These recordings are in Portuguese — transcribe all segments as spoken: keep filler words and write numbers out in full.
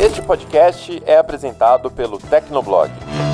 Este podcast é apresentado pelo Tecnoblog.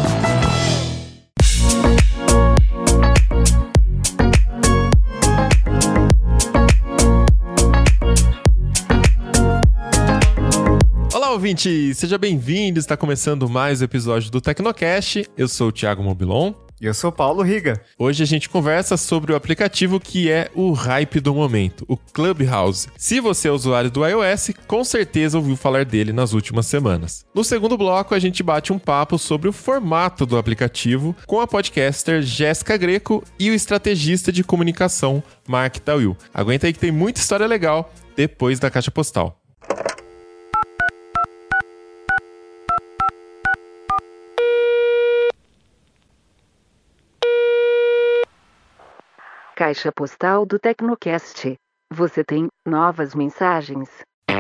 Olá, ouvinte! Seja bem-vindo! Está começando mais um episódio do Tecnocast. Eu sou o Thiago Mobilon. E eu sou o Paulo Riga. Hoje a gente conversa sobre o aplicativo que é o hype do momento, o Clubhouse. Se você é usuário do iOS, com certeza ouviu falar dele nas últimas semanas. No segundo bloco, a gente bate um papo sobre o formato do aplicativo com a podcaster Jéssica Greco e o estrategista de comunicação Mark Tawil. Aguenta aí que tem muita história legal depois da caixa postal. Caixa postal do Tecnocast. Você tem novas mensagens?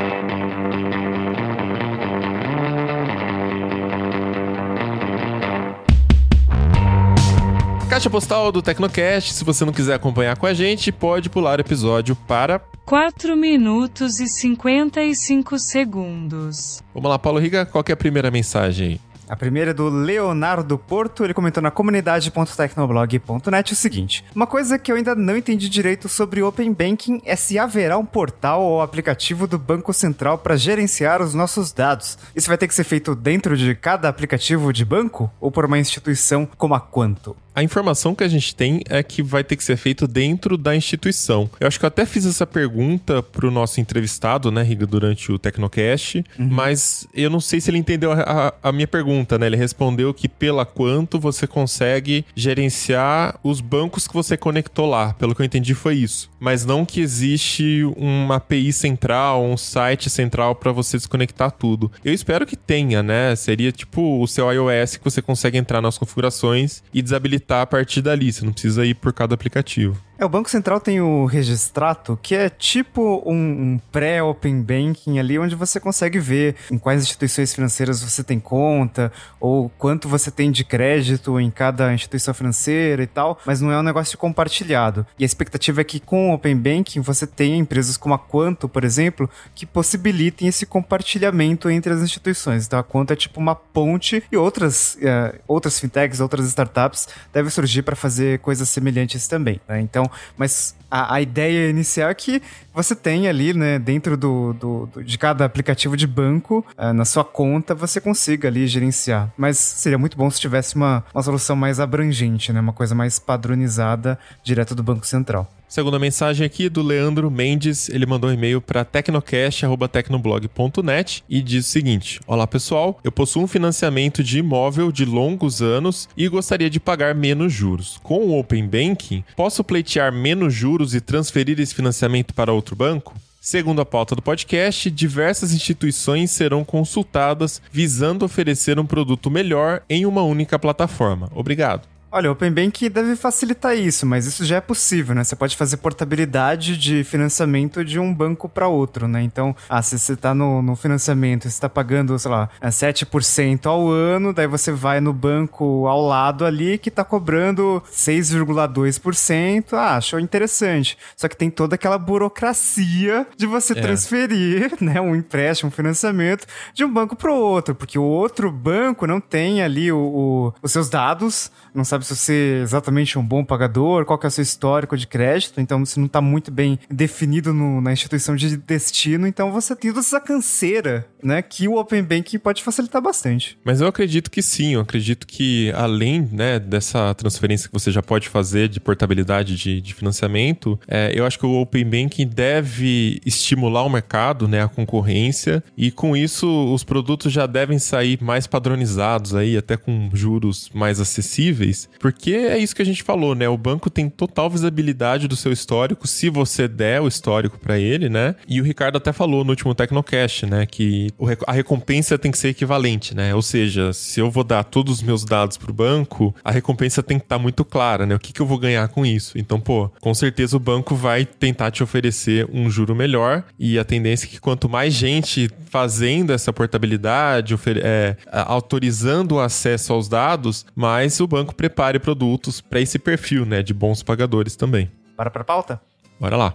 Caixa postal do Tecnocast. Se você não quiser acompanhar com a gente, pode pular o episódio para quatro minutos e cinquenta e cinco segundos. Vamos lá, Paulo Riga, qual que é a primeira mensagem aí? A primeira é do Leonardo Porto, ele comentou na comunidade ponto tecnoblog ponto net o seguinte: uma coisa que eu ainda não entendi direito sobre Open Banking é se haverá um portal ou aplicativo do Banco Central para gerenciar os nossos dados. Isso vai ter que ser feito dentro de cada aplicativo de banco ou por uma instituição como a Quanto? A informação que a gente tem é que vai ter que ser feito dentro da instituição. Eu acho que eu até fiz essa pergunta pro nosso entrevistado, né, Riga, durante o Tecnocast, uhum. mas eu não sei se ele entendeu a, a, a minha pergunta, né? Ele respondeu que pela Quanto você consegue gerenciar os bancos que você conectou lá. Pelo que eu entendi foi isso. Mas não que existe uma A P I central, um site central para você desconectar tudo. Eu espero que tenha, né? Seria tipo o seu iOS que você consegue entrar nas configurações e desabilitar a partir dali, você não precisa ir por cada aplicativo. É, o Banco Central tem o Registrato, que é tipo um, um pré-Open Banking ali, onde você consegue ver em quais instituições financeiras você tem conta, ou quanto você tem de crédito em cada instituição financeira e tal, mas não é um negócio compartilhado. E a expectativa é que com o Open Banking você tenha empresas como a Quanto, por exemplo, que possibilitem esse compartilhamento entre as instituições. Então a Quanto é tipo uma ponte e outras, uh, outras fintechs, outras startups devem surgir para fazer coisas semelhantes também, né? Então, mas a, a ideia inicial é que você tem ali, né, dentro do, do, do, de cada aplicativo de banco, uh, na sua conta, você consiga ali gerenciar. Mas seria muito bom se tivesse uma, uma solução mais abrangente, né, uma coisa mais padronizada direto do Banco Central. Segunda mensagem aqui do Leandro Mendes, ele mandou um e-mail para tecnocast arroba tecnoblog ponto net e diz o seguinte: olá pessoal, eu possuo um financiamento de imóvel de longos anos e gostaria de pagar menos juros. Com o Open Banking, posso pleitear menos juros e transferir esse financiamento para outro banco? Segundo a pauta do podcast, diversas instituições serão consultadas visando oferecer um produto melhor em uma única plataforma. Obrigado. Olha, o Open Banking deve facilitar isso, mas isso já é possível, né? Você pode fazer portabilidade de financiamento de um banco para outro, né? Então, ah, se você está no, no financiamento, você está pagando, sei lá, sete por cento ao ano, daí você vai no banco ao lado ali que está cobrando seis vírgula dois por cento. Ah, achou interessante. Só que tem toda aquela burocracia de você é. transferir, né, um empréstimo, um financiamento de um banco para o outro, porque o outro banco não tem ali o, o, os seus dados, não sabe se você é exatamente um bom pagador, qual que é o seu histórico de crédito, então você não está muito bem definido no, na instituição de destino, então você tem toda essa canseira, né, que o Open Banking pode facilitar bastante. Mas eu acredito que sim, eu acredito que além, né, dessa transferência que você já pode fazer de portabilidade de, de financiamento, é, eu acho que o Open Banking deve estimular o mercado, né, a concorrência, e com isso os produtos já devem sair mais padronizados aí, até com juros mais acessíveis, porque é isso que a gente falou, né? O banco tem total visibilidade do seu histórico, se você der o histórico para ele, né? E o Ricardo até falou no último Tecnocast, né? Que a recompensa tem que ser equivalente, né? Ou seja, se eu vou dar todos os meus dados pro banco, a recompensa tem que estar muito clara, né? O que que eu vou ganhar com isso? Então, pô, com certeza o banco vai tentar te oferecer um juro melhor, e a tendência é que quanto mais gente fazendo essa portabilidade, é, autorizando o acesso aos dados, mais o banco prepare produtos para esse perfil, né, de bons pagadores também. Bora pra pauta? Bora lá.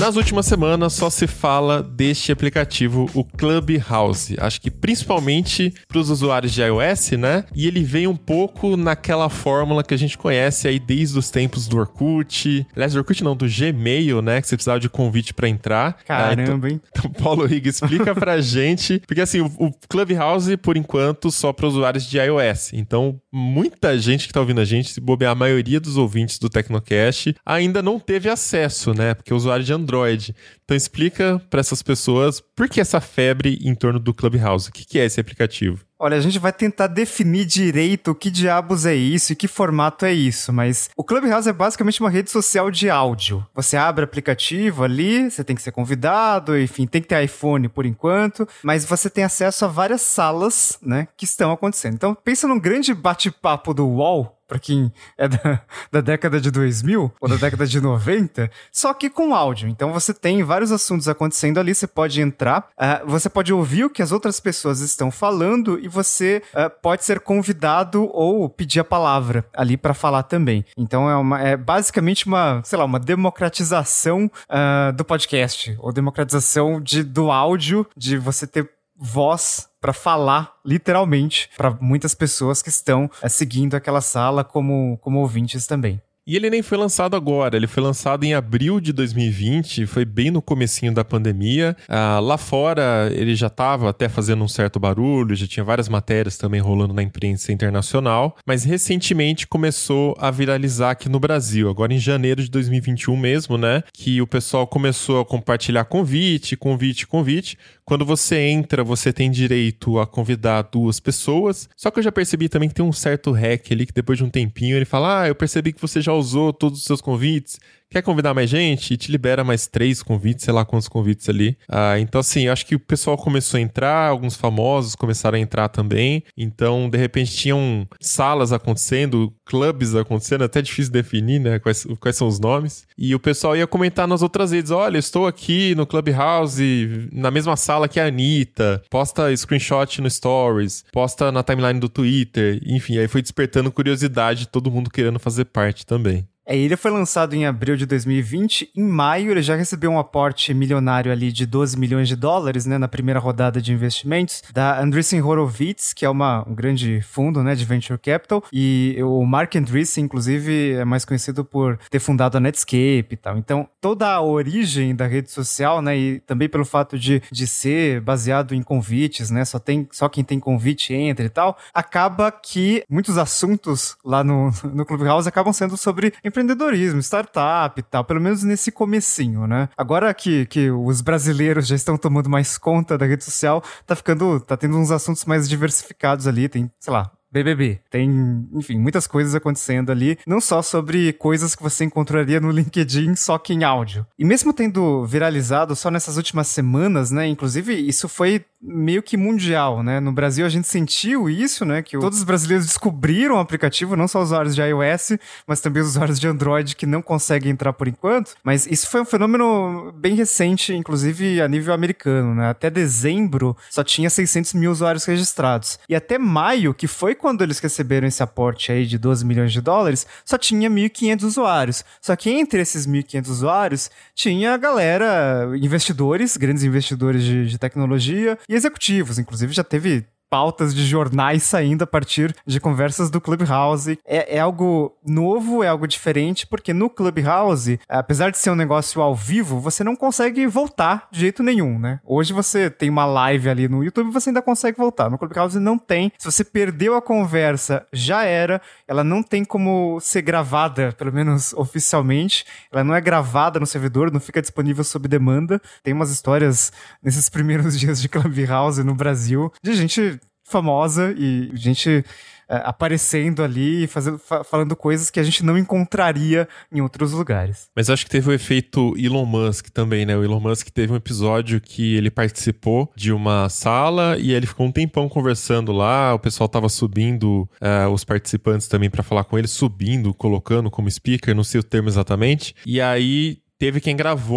Nas últimas semanas só se fala deste aplicativo, o Clubhouse. Acho que principalmente para os usuários de iOS, né? E ele vem um pouco naquela fórmula que a gente conhece aí desde os tempos do Orkut. Aliás, do Orkut não, do Gmail, né? Que você precisava de convite para entrar. Caramba, ah, então, hein? Então, Paulo Riga, explica pra gente. Porque assim, o, o Clubhouse, por enquanto, só para usuários de iOS. Então, muita gente que tá ouvindo a gente, se bobear, a maioria dos ouvintes do Tecnocast, ainda não teve acesso, né? Porque é usuário de Android. Então explica para essas pessoas por que essa febre em torno do Clubhouse. O que, que é esse aplicativo? Olha, a gente vai tentar definir direito o que diabos é isso e que formato é isso, mas o Clubhouse é basicamente uma rede social de áudio. Você abre o aplicativo ali, você tem que ser convidado, enfim, tem que ter iPhone por enquanto, mas você tem acesso a várias salas, né, que estão acontecendo. Então, pensa num grande bate-papo do U O L, pra quem é da, da década de dois mil ou da década de noventa, só que com áudio. Então você tem vários assuntos acontecendo ali, você pode entrar, uh, você pode ouvir o que as outras pessoas estão falando e você uh, pode ser convidado ou pedir a palavra ali pra falar também. Então é, uma, é basicamente uma, sei lá, uma democratização uh, do podcast, ou democratização de, do áudio, de você ter voz para falar, literalmente, para muitas pessoas que estão é, seguindo aquela sala como, como ouvintes também. E ele nem foi lançado agora, ele foi lançado em abril de dois mil e vinte, foi bem no comecinho da pandemia. Ah, lá fora ele já estava até fazendo um certo barulho, já tinha várias matérias também rolando na imprensa internacional, mas recentemente começou a viralizar aqui no Brasil, agora em janeiro de dois mil e vinte e um mesmo, né? Que o pessoal começou a compartilhar convite, convite, convite. Quando você entra, você tem direito a convidar duas pessoas, só que eu já percebi também que tem um certo hack ali, que depois de um tempinho ele fala, ah, eu percebi que você já usou todos os seus convites, quer convidar mais gente? E te libera mais três convites, sei lá quantos convites ali. Ah, então, assim, eu acho que o pessoal começou a entrar, alguns famosos começaram a entrar também. Então, de repente, tinham salas acontecendo, clubes acontecendo, até difícil definir, né, quais, quais são os nomes. E o pessoal ia comentar nas outras redes, olha, estou aqui no Clubhouse, na mesma sala que a Anitta, posta screenshot no Stories, posta na timeline do Twitter, enfim, aí foi despertando curiosidade, todo mundo querendo fazer parte também. É, ele foi lançado em abril de dois mil e vinte, em maio ele já recebeu um aporte milionário ali de doze milhões de dólares, né, na primeira rodada de investimentos, da Andreessen Horowitz, que é uma, um grande fundo, né, de venture capital, e o Mark Andreessen, inclusive, é mais conhecido por ter fundado a Netscape e tal. Então, toda a origem da rede social, né, e também pelo fato de, de ser baseado em convites, né, só, tem, só quem tem convite entra e tal, acaba que muitos assuntos lá no, no Clubhouse acabam sendo sobre empreendedorismo, startup e tal, pelo menos nesse comecinho, né? Agora que, que os brasileiros já estão tomando mais conta da rede social, tá ficando, tá tendo uns assuntos mais diversificados ali, tem, sei lá, B B B. Tem, enfim, muitas coisas acontecendo ali, não só sobre coisas que você encontraria no LinkedIn, só que em áudio. E mesmo tendo viralizado só nessas últimas semanas, né, inclusive isso foi meio que mundial, né? No Brasil a gente sentiu isso, né, que todos os brasileiros descobriram o aplicativo, não só os usuários de iOS, mas também os usuários de Android que não conseguem entrar por enquanto. Mas isso foi um fenômeno bem recente, inclusive a nível americano, né? Até dezembro só tinha seiscentos mil usuários registrados. E até maio, que foi quando eles receberam esse aporte aí de doze milhões de dólares, só tinha mil e quinhentos usuários. Só que entre esses mil e quinhentos usuários, tinha a galera, investidores, grandes investidores de, de tecnologia e executivos. Inclusive já teve pautas de jornais saindo a partir de conversas do Clubhouse. É, é algo novo, é algo diferente, porque no Clubhouse, apesar de ser um negócio ao vivo, você não consegue voltar de jeito nenhum, né? Hoje você tem uma live ali no YouTube, você ainda consegue voltar. No Clubhouse não tem. Se você perdeu a conversa, já era. Ela não tem como ser gravada, pelo menos oficialmente. Ela não é gravada no servidor, não fica disponível sob demanda. Tem umas histórias nesses primeiros dias de Clubhouse no Brasil, de gente famosa e gente é, aparecendo ali e fazendo, fa- falando coisas que a gente não encontraria em outros lugares. Mas acho que teve o efeito Elon Musk também, né? O Elon Musk teve um episódio que ele participou de uma sala e ele ficou um tempão conversando lá, o pessoal tava subindo, uh, os participantes também pra falar com ele, subindo, colocando como speaker, não sei o termo exatamente, e aí teve quem gravou,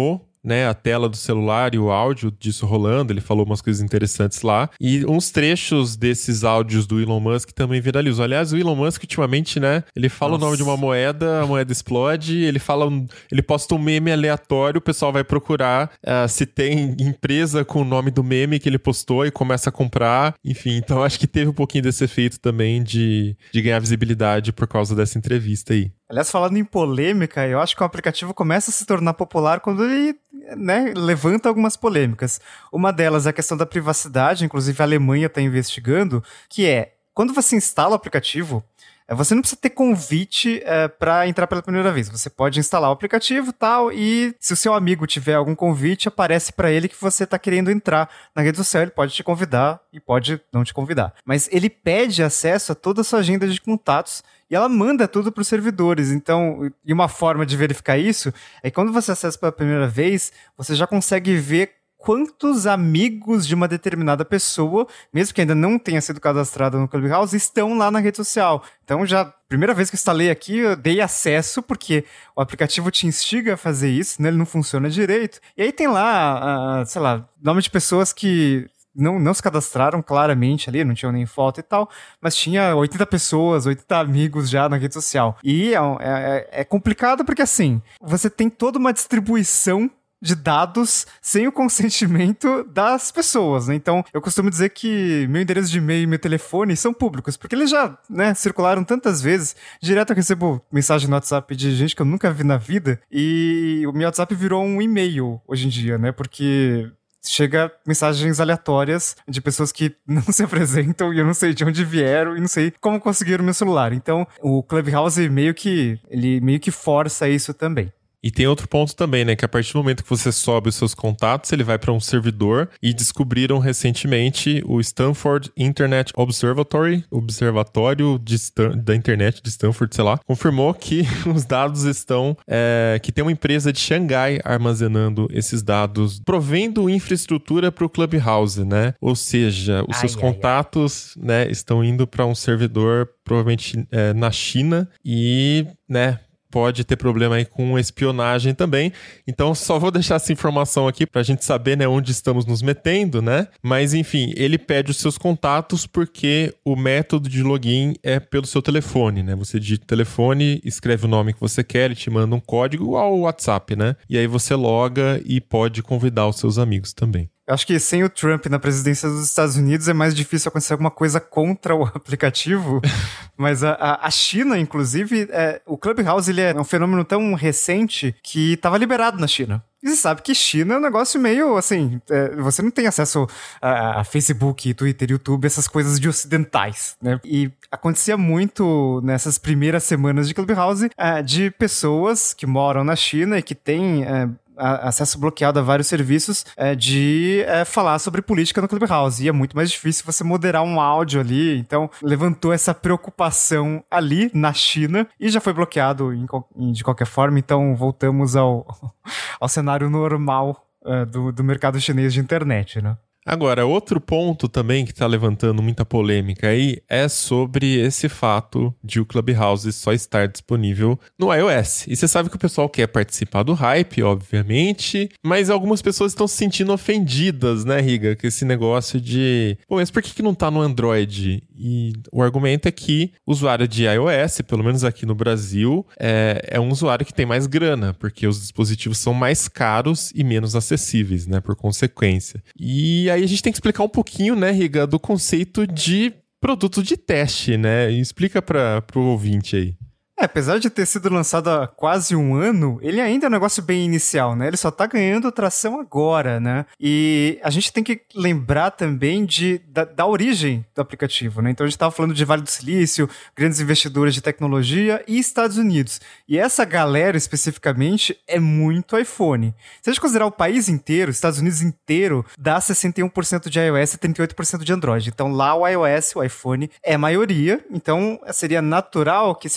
né, a tela do celular e o áudio disso rolando, ele falou umas coisas interessantes lá, e uns trechos desses áudios do Elon Musk também viralizam. Aliás, o Elon Musk ultimamente, né, ele fala Nossa. o nome de uma moeda, a moeda explode, ele fala, um, ele posta um meme aleatório, o pessoal vai procurar uh, se tem empresa com o nome do meme que ele postou e começa a comprar, enfim, então acho que teve um pouquinho desse efeito também de, de ganhar visibilidade por causa dessa entrevista aí. Aliás, falando em polêmica, eu acho que o aplicativo começa a se tornar popular quando ele, né, levanta algumas polêmicas. Uma delas é a questão da privacidade, inclusive a Alemanha está investigando, que é, quando você instala o aplicativo, você não precisa ter convite é, para entrar pela primeira vez. Você pode instalar o aplicativo e tal, e se o seu amigo tiver algum convite, aparece para ele que você está querendo entrar na rede social. Ele pode te convidar e pode não te convidar. Mas ele pede acesso a toda a sua agenda de contatos e ela manda tudo para os servidores. Então, e uma forma de verificar isso é que quando você acessa pela primeira vez, você já consegue ver quantos amigos de uma determinada pessoa, mesmo que ainda não tenha sido cadastrada no Clubhouse, estão lá na rede social. Então, já, primeira vez que eu instalei aqui, eu dei acesso, porque o aplicativo te instiga a fazer isso, né? Ele não funciona direito. E aí tem lá, uh, sei lá, nome de pessoas que não, não se cadastraram claramente ali, não tinham nem foto e tal, mas tinha oitenta pessoas, oitenta amigos já na rede social. E é, é, é complicado porque, assim, você tem toda uma distribuição de dados sem o consentimento das pessoas, né? Então, eu costumo dizer que meu endereço de e-mail e meu telefone são públicos, porque eles já, né, circularam tantas vezes. Direto eu recebo mensagem no WhatsApp de gente que eu nunca vi na vida, e o meu WhatsApp virou um e-mail hoje em dia, né? Porque chega mensagens aleatórias de pessoas que não se apresentam e eu não sei de onde vieram e não sei como conseguiram meu celular. Então, o Clubhouse meio que, ele meio que força isso também. E tem outro ponto também, né? Que a partir do momento que você sobe os seus contatos, ele vai para um servidor, e descobriram recentemente o Stanford Internet Observatory, Observatório de Stan- da Internet de Stanford, sei lá, confirmou que os dados estão... É, que tem uma empresa de Xangai armazenando esses dados, provendo infraestrutura para o Clubhouse, né? Ou seja, os ai, seus ai, contatos ai. né, estão indo para um servidor, provavelmente é, na China, e, né... pode ter problema aí com espionagem também. Então, só vou deixar essa informação aqui pra gente saber, né, onde estamos nos metendo, né? Mas, enfim, ele pede os seus contatos porque o método de login é pelo seu telefone, né? Você digita o telefone, escreve o nome que você quer, ele te manda um código igual ao WhatsApp, né? E aí você loga e pode convidar os seus amigos também. Eu acho que sem o Trump na presidência dos Estados Unidos é mais difícil acontecer alguma coisa contra o aplicativo, mas a, a China, inclusive, é, o Clubhouse ele é um fenômeno tão recente que estava liberado na China. E você sabe que China é um negócio meio, assim, é, você não tem acesso a, a Facebook, Twitter, YouTube, essas coisas de ocidentais, né? E acontecia muito nessas primeiras semanas de Clubhouse é, de pessoas que moram na China e que têm... É, acesso bloqueado a vários serviços é, de é, falar sobre política no Clubhouse. E é muito mais difícil você moderar um áudio ali. Então, levantou essa preocupação ali na China e já foi bloqueado em, em, de qualquer forma. Então, voltamos ao, ao cenário normal é, do, do mercado chinês de internet, né? Agora, outro ponto também que está levantando muita polêmica aí é sobre esse fato de o Clubhouse só estar disponível no iOS. E você sabe que o pessoal quer participar do hype, obviamente, mas algumas pessoas estão se sentindo ofendidas, né, Riga? Com esse negócio de... Pô, mas por que, que não tá no Android? E o argumento é que o usuário de iOS, pelo menos aqui no Brasil, é, é um usuário que tem mais grana, porque os dispositivos são mais caros e menos acessíveis, né, por consequência. E aí a gente tem que explicar um pouquinho, né, Riga, do conceito de produto de teste, né? E explica para o ouvinte aí. É, apesar de ter sido lançado há quase um ano, ele ainda é um negócio bem inicial, né? Ele só tá ganhando tração agora, né? E a gente tem que lembrar também de, da, da origem do aplicativo, né? Então a gente tava falando de Vale do Silício, grandes investidores de tecnologia e Estados Unidos. E essa galera, especificamente, é muito iPhone. Se a gente considerar o país inteiro, Estados Unidos inteiro, dá sessenta e um por cento de iOS e trinta e oito por cento de Android. Então lá o iOS, o iPhone, é maioria. Então seria natural que se fizesse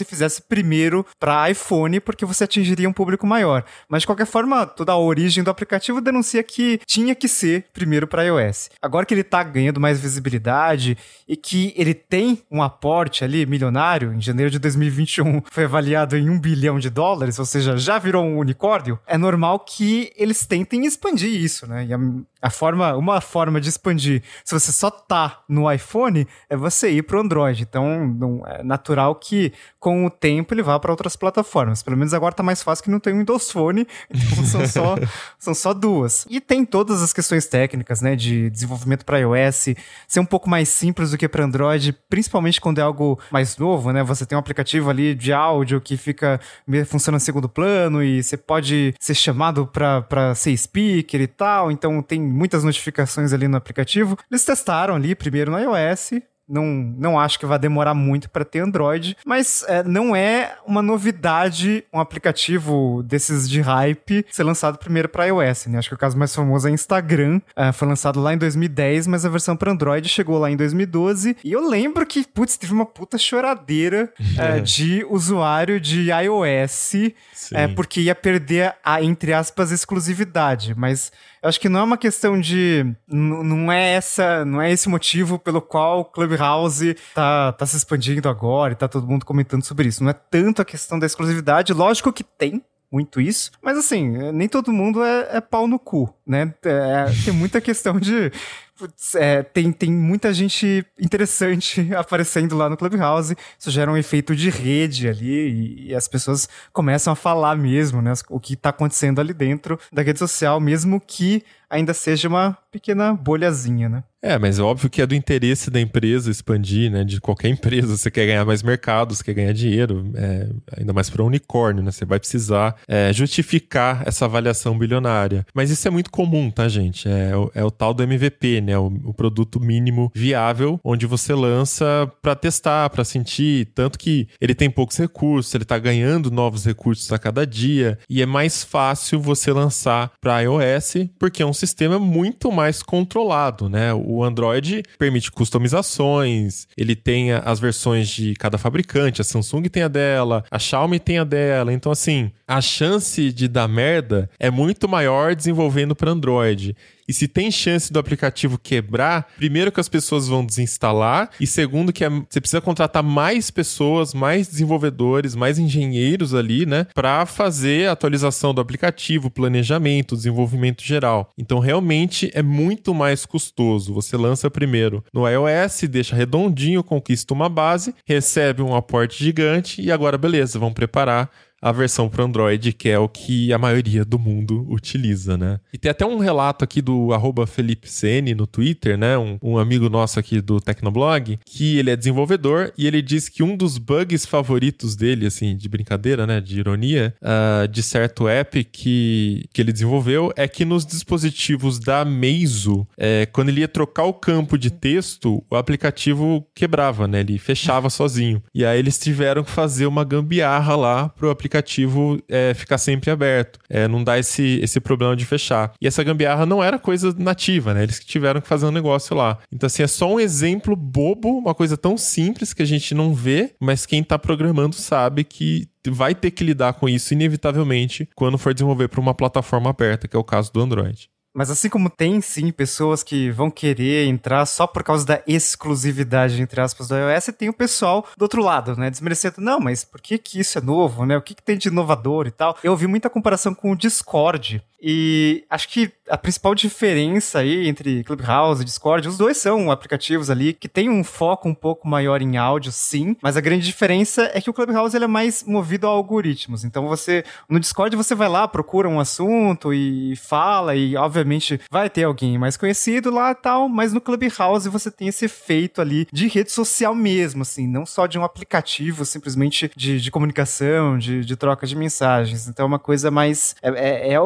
primeiro para iPhone, porque você atingiria um público maior. Mas, de qualquer forma, toda a origem do aplicativo denuncia que tinha que ser primeiro para iOS. Agora que ele tá ganhando mais visibilidade e que ele tem um aporte ali milionário, em janeiro de dois mil e vinte e um foi avaliado em um bilhão de dólares, ou seja, já virou um unicórnio, é normal que eles tentem expandir isso, né? E a, a forma, uma forma de expandir, se você só tá no iPhone, é você ir pro Android. Então, não, é natural que com o tempo ele vá para outras plataformas. Pelo menos agora tá mais fácil que não tem um Windows Phone, então são só, são só duas. E tem todas as questões técnicas, né, de desenvolvimento para iOS, ser um pouco mais simples do que para Android, principalmente quando é algo mais novo, né? Você tem um aplicativo ali de áudio que fica funciona em segundo plano e você pode ser chamado para ser speaker e tal, então tem muitas notificações ali no aplicativo. Eles testaram ali primeiro no iOS. Não, não acho que vai demorar muito para ter Android, mas é, não é uma novidade um aplicativo desses de hype ser lançado primeiro para iOS, né? Acho que o caso mais famoso é Instagram, é, foi lançado lá em dois mil e dez, mas a versão para Android chegou lá em dois mil e doze, e eu lembro que, putz, teve uma puta choradeira é, de usuário de iOS, é, porque ia perder a, entre aspas, exclusividade, mas eu acho que não é uma questão de... N- não é essa, não é esse motivo pelo qual o Clubhouse tá, tá se expandindo agora e tá todo mundo comentando sobre isso. Não é tanto a questão da exclusividade, lógico que tem muito isso, mas assim, nem todo mundo é, é pau no cu, né? É, tem muita questão de... Putz, é, tem, tem muita gente interessante aparecendo lá no Clubhouse, isso gera um efeito de rede ali e, e as pessoas começam a falar mesmo, né, o que tá acontecendo ali dentro da rede social, mesmo que ainda seja uma pequena bolhazinha, né? É, mas é óbvio que é do interesse da empresa expandir, né? De qualquer empresa, você quer ganhar mais mercado, você quer ganhar dinheiro, é, ainda mais para um unicórnio, né? Você vai precisar é, justificar essa avaliação bilionária. Mas isso é muito comum, tá, gente? É, é o tal do M V P, né? O, o produto mínimo viável, onde você lança para testar, para sentir, tanto que ele tem poucos recursos, ele tá ganhando novos recursos a cada dia, e é mais fácil você lançar para iOS, porque é um sistema muito mais controlado, né? O Android permite customizações, ele tem as versões de cada fabricante, a Samsung tem a dela, a Xiaomi tem a dela, então assim, a chance de dar merda é muito maior desenvolvendo para Android. E se tem chance do aplicativo quebrar, primeiro que as pessoas vão desinstalar, e segundo que é, você precisa contratar mais pessoas, mais desenvolvedores, mais engenheiros ali, né, para fazer a atualização do aplicativo, planejamento, desenvolvimento geral. Então, realmente é muito mais custoso. Você lança primeiro no iOS, deixa redondinho, conquista uma base, recebe um aporte gigante e agora, beleza, vamos preparar a versão para Android, que é o que a maioria do mundo utiliza, né? E tem até um relato aqui do arroba Felipe Sene no Twitter, né? Um, um amigo nosso aqui do Tecnoblog, que ele é desenvolvedor e ele diz que um dos bugs favoritos dele, assim, de brincadeira, né? De ironia, uh, de certo app que, que ele desenvolveu é que nos dispositivos da Meizu, é, quando ele ia trocar o campo de texto, o aplicativo quebrava, né? Ele fechava sozinho. E aí eles tiveram que fazer uma gambiarra lá pro aplicativo aplicativo é, ficar sempre aberto, é, não dá esse, esse problema de fechar. E essa gambiarra não era coisa nativa, né? Eles que tiveram que fazer um negócio lá. Então, assim, é só um exemplo bobo, uma coisa tão simples que a gente não vê, mas quem tá programando sabe que vai ter que lidar com isso inevitavelmente quando for desenvolver para uma plataforma aberta, que é o caso do Android. Mas assim como tem, sim, pessoas que vão querer entrar só por causa da exclusividade, entre aspas, do iOS, tem o pessoal do outro lado, né? Desmerecendo, não, mas por que que isso é novo, né? O que que tem de inovador e tal? Eu ouvi muita comparação com o Discord. E acho que a principal diferença aí entre Clubhouse e Discord, os dois são aplicativos ali que tem um foco um pouco maior em áudio, sim, mas a grande diferença é que o Clubhouse ele é mais movido a algoritmos. Então você, no Discord você vai lá, procura um assunto e fala e obviamente vai ter alguém mais conhecido lá e tal, mas no Clubhouse você tem esse efeito ali de rede social mesmo, assim, não só de um aplicativo simplesmente de, de comunicação, de, de troca de mensagens. Então é uma coisa mais, é, é, é o que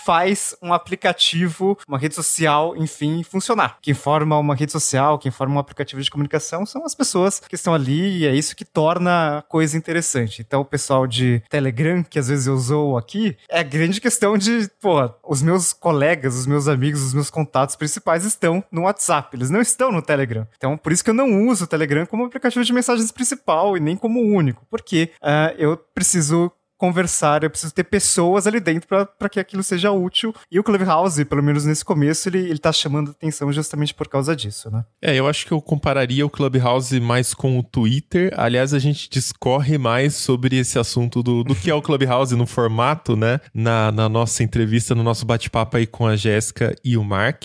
faz um aplicativo, uma rede social, enfim, funcionar. Quem forma uma rede social, quem forma um aplicativo de comunicação são as pessoas que estão ali e é isso que torna a coisa interessante. Então, o pessoal de Telegram, que às vezes eu usou aqui, é a grande questão de, pô, os meus colegas, os meus amigos, os meus contatos principais estão no WhatsApp, eles não estão no Telegram. Então, por isso que eu não uso o Telegram como aplicativo de mensagens principal e nem como único, porque uh, eu preciso conversar, eu preciso ter pessoas ali dentro para que aquilo seja útil. E o Clubhouse, pelo menos nesse começo, ele, ele tá chamando atenção justamente por causa disso, né? É, eu acho que eu compararia o Clubhouse mais com o Twitter. Aliás, a gente discorre mais sobre esse assunto do, do que é o Clubhouse no formato, né? Na, na nossa entrevista, no nosso bate-papo aí com a Jéssica e o Mark.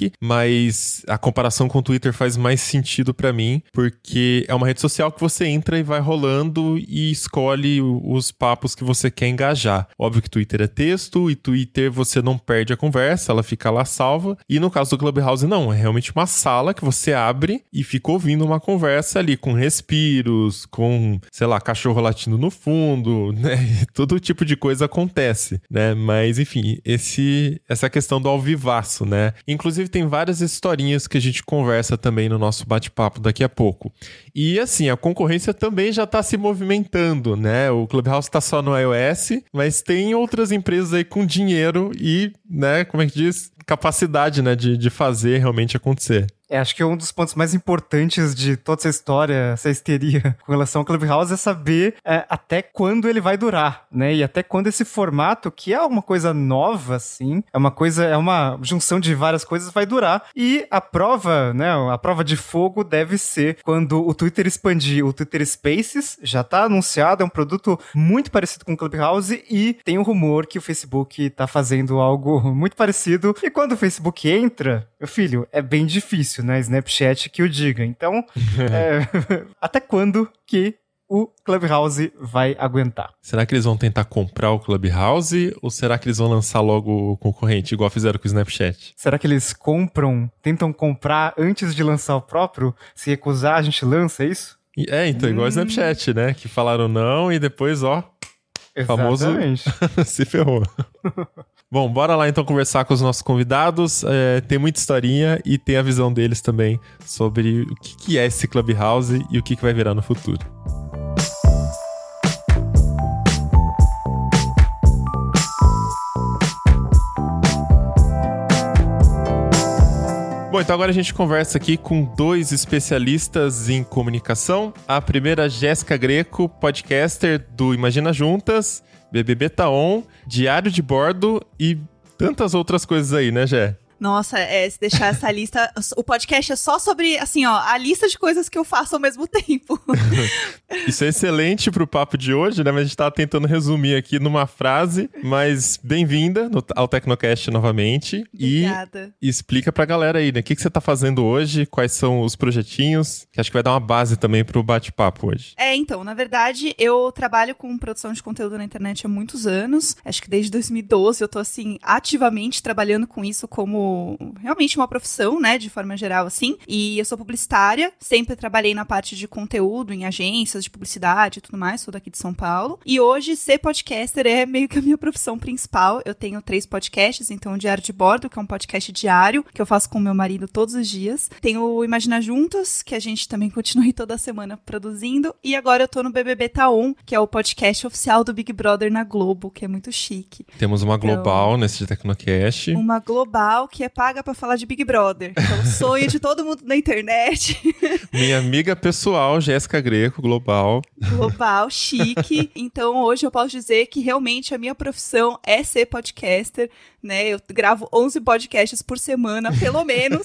Mas a comparação com o Twitter faz mais sentido para mim, porque é uma rede social que você entra e vai rolando e escolhe os papos que você quer engajar. Óbvio que Twitter é texto e Twitter você não perde a conversa, ela fica lá salva. E no caso do Clubhouse não, é realmente uma sala que você abre e fica ouvindo uma conversa ali com respiros, com, sei lá, cachorro latindo no fundo, né? Todo tipo de coisa acontece, né? Mas enfim, esse, essa questão do alvivaço, né? Inclusive tem várias historinhas que a gente conversa também no nosso bate-papo daqui a pouco. E assim, a concorrência também já tá se movimentando, né? O Clubhouse tá só no iOS, mas tem outras empresas aí com dinheiro e, né, como é que diz? Capacidade, né, de, de fazer realmente acontecer. É, acho que um dos pontos mais importantes de toda essa história, essa histeria com relação ao Clubhouse é saber é, até quando ele vai durar, né? E até quando esse formato, que é uma coisa nova, assim, é uma coisa, é uma junção de várias coisas, vai durar. E a prova, né, a prova de fogo deve ser quando o Twitter expandir o Twitter Spaces, já tá anunciado, é um produto muito parecido com o Clubhouse e tem um rumor que o Facebook tá fazendo algo muito parecido. E quando o Facebook entra, meu filho, é bem difícil, né? Snapchat que o diga. Então, é, até quando que o Clubhouse vai aguentar? Será que eles vão tentar comprar o Clubhouse ou será que eles vão lançar logo o concorrente, igual fizeram com o Snapchat? Será que eles compram, tentam comprar antes de lançar o próprio? Se recusar, a gente lança, é isso? É, então, igual o hum. Snapchat, né? Que falaram não e depois, ó, Exatamente. famoso se ferrou. Bom, bora lá então conversar com os nossos convidados. É, tem muita historinha e tem a visão deles também sobre o que, que é esse Clubhouse e o que, que vai virar no futuro. Bom, então agora a gente conversa aqui com dois especialistas em comunicação. A primeira, Jéssica Greco, podcaster do Imagina Juntas, B B B Tá On, Diário de Bordo e tantas outras coisas aí, né, Jé? Nossa, é, se deixar essa lista... O podcast é só sobre, assim, ó, a lista de coisas que eu faço ao mesmo tempo. Isso é excelente pro papo de hoje, né? Mas a gente tava tentando resumir aqui numa frase, mas bem-vinda no, ao Tecnocast novamente. Obrigada. E explica pra galera aí, né? O que, que você tá fazendo hoje, quais são os projetinhos, que acho que vai dar uma base também pro bate-papo hoje. É, então, na verdade, eu trabalho com produção de conteúdo na internet há muitos anos. Acho que desde dois mil e doze eu tô, assim, ativamente trabalhando com isso como realmente uma profissão, né, de forma geral, assim, e eu sou publicitária, sempre trabalhei na parte de conteúdo, em agências de publicidade e tudo mais, sou daqui de São Paulo, e hoje ser podcaster é meio que a minha profissão principal. Eu tenho três podcasts, então o Diário de Bordo, que é um podcast diário, que eu faço com meu marido todos os dias, tem o Imagina Juntas, que a gente também continua aí toda semana produzindo, e agora eu tô no B B B Tá On, que é o podcast oficial do Big Brother na Globo, que é muito chique. Temos uma então, global nesse Tecnocast. Uma global que é paga pra falar de Big Brother. Então, o sonho de todo mundo na internet. Minha amiga pessoal, Jéssica Greco, global. Global, chique. Então, hoje eu posso dizer que realmente a minha profissão é ser podcaster, né? Eu gravo onze podcasts por semana, pelo menos.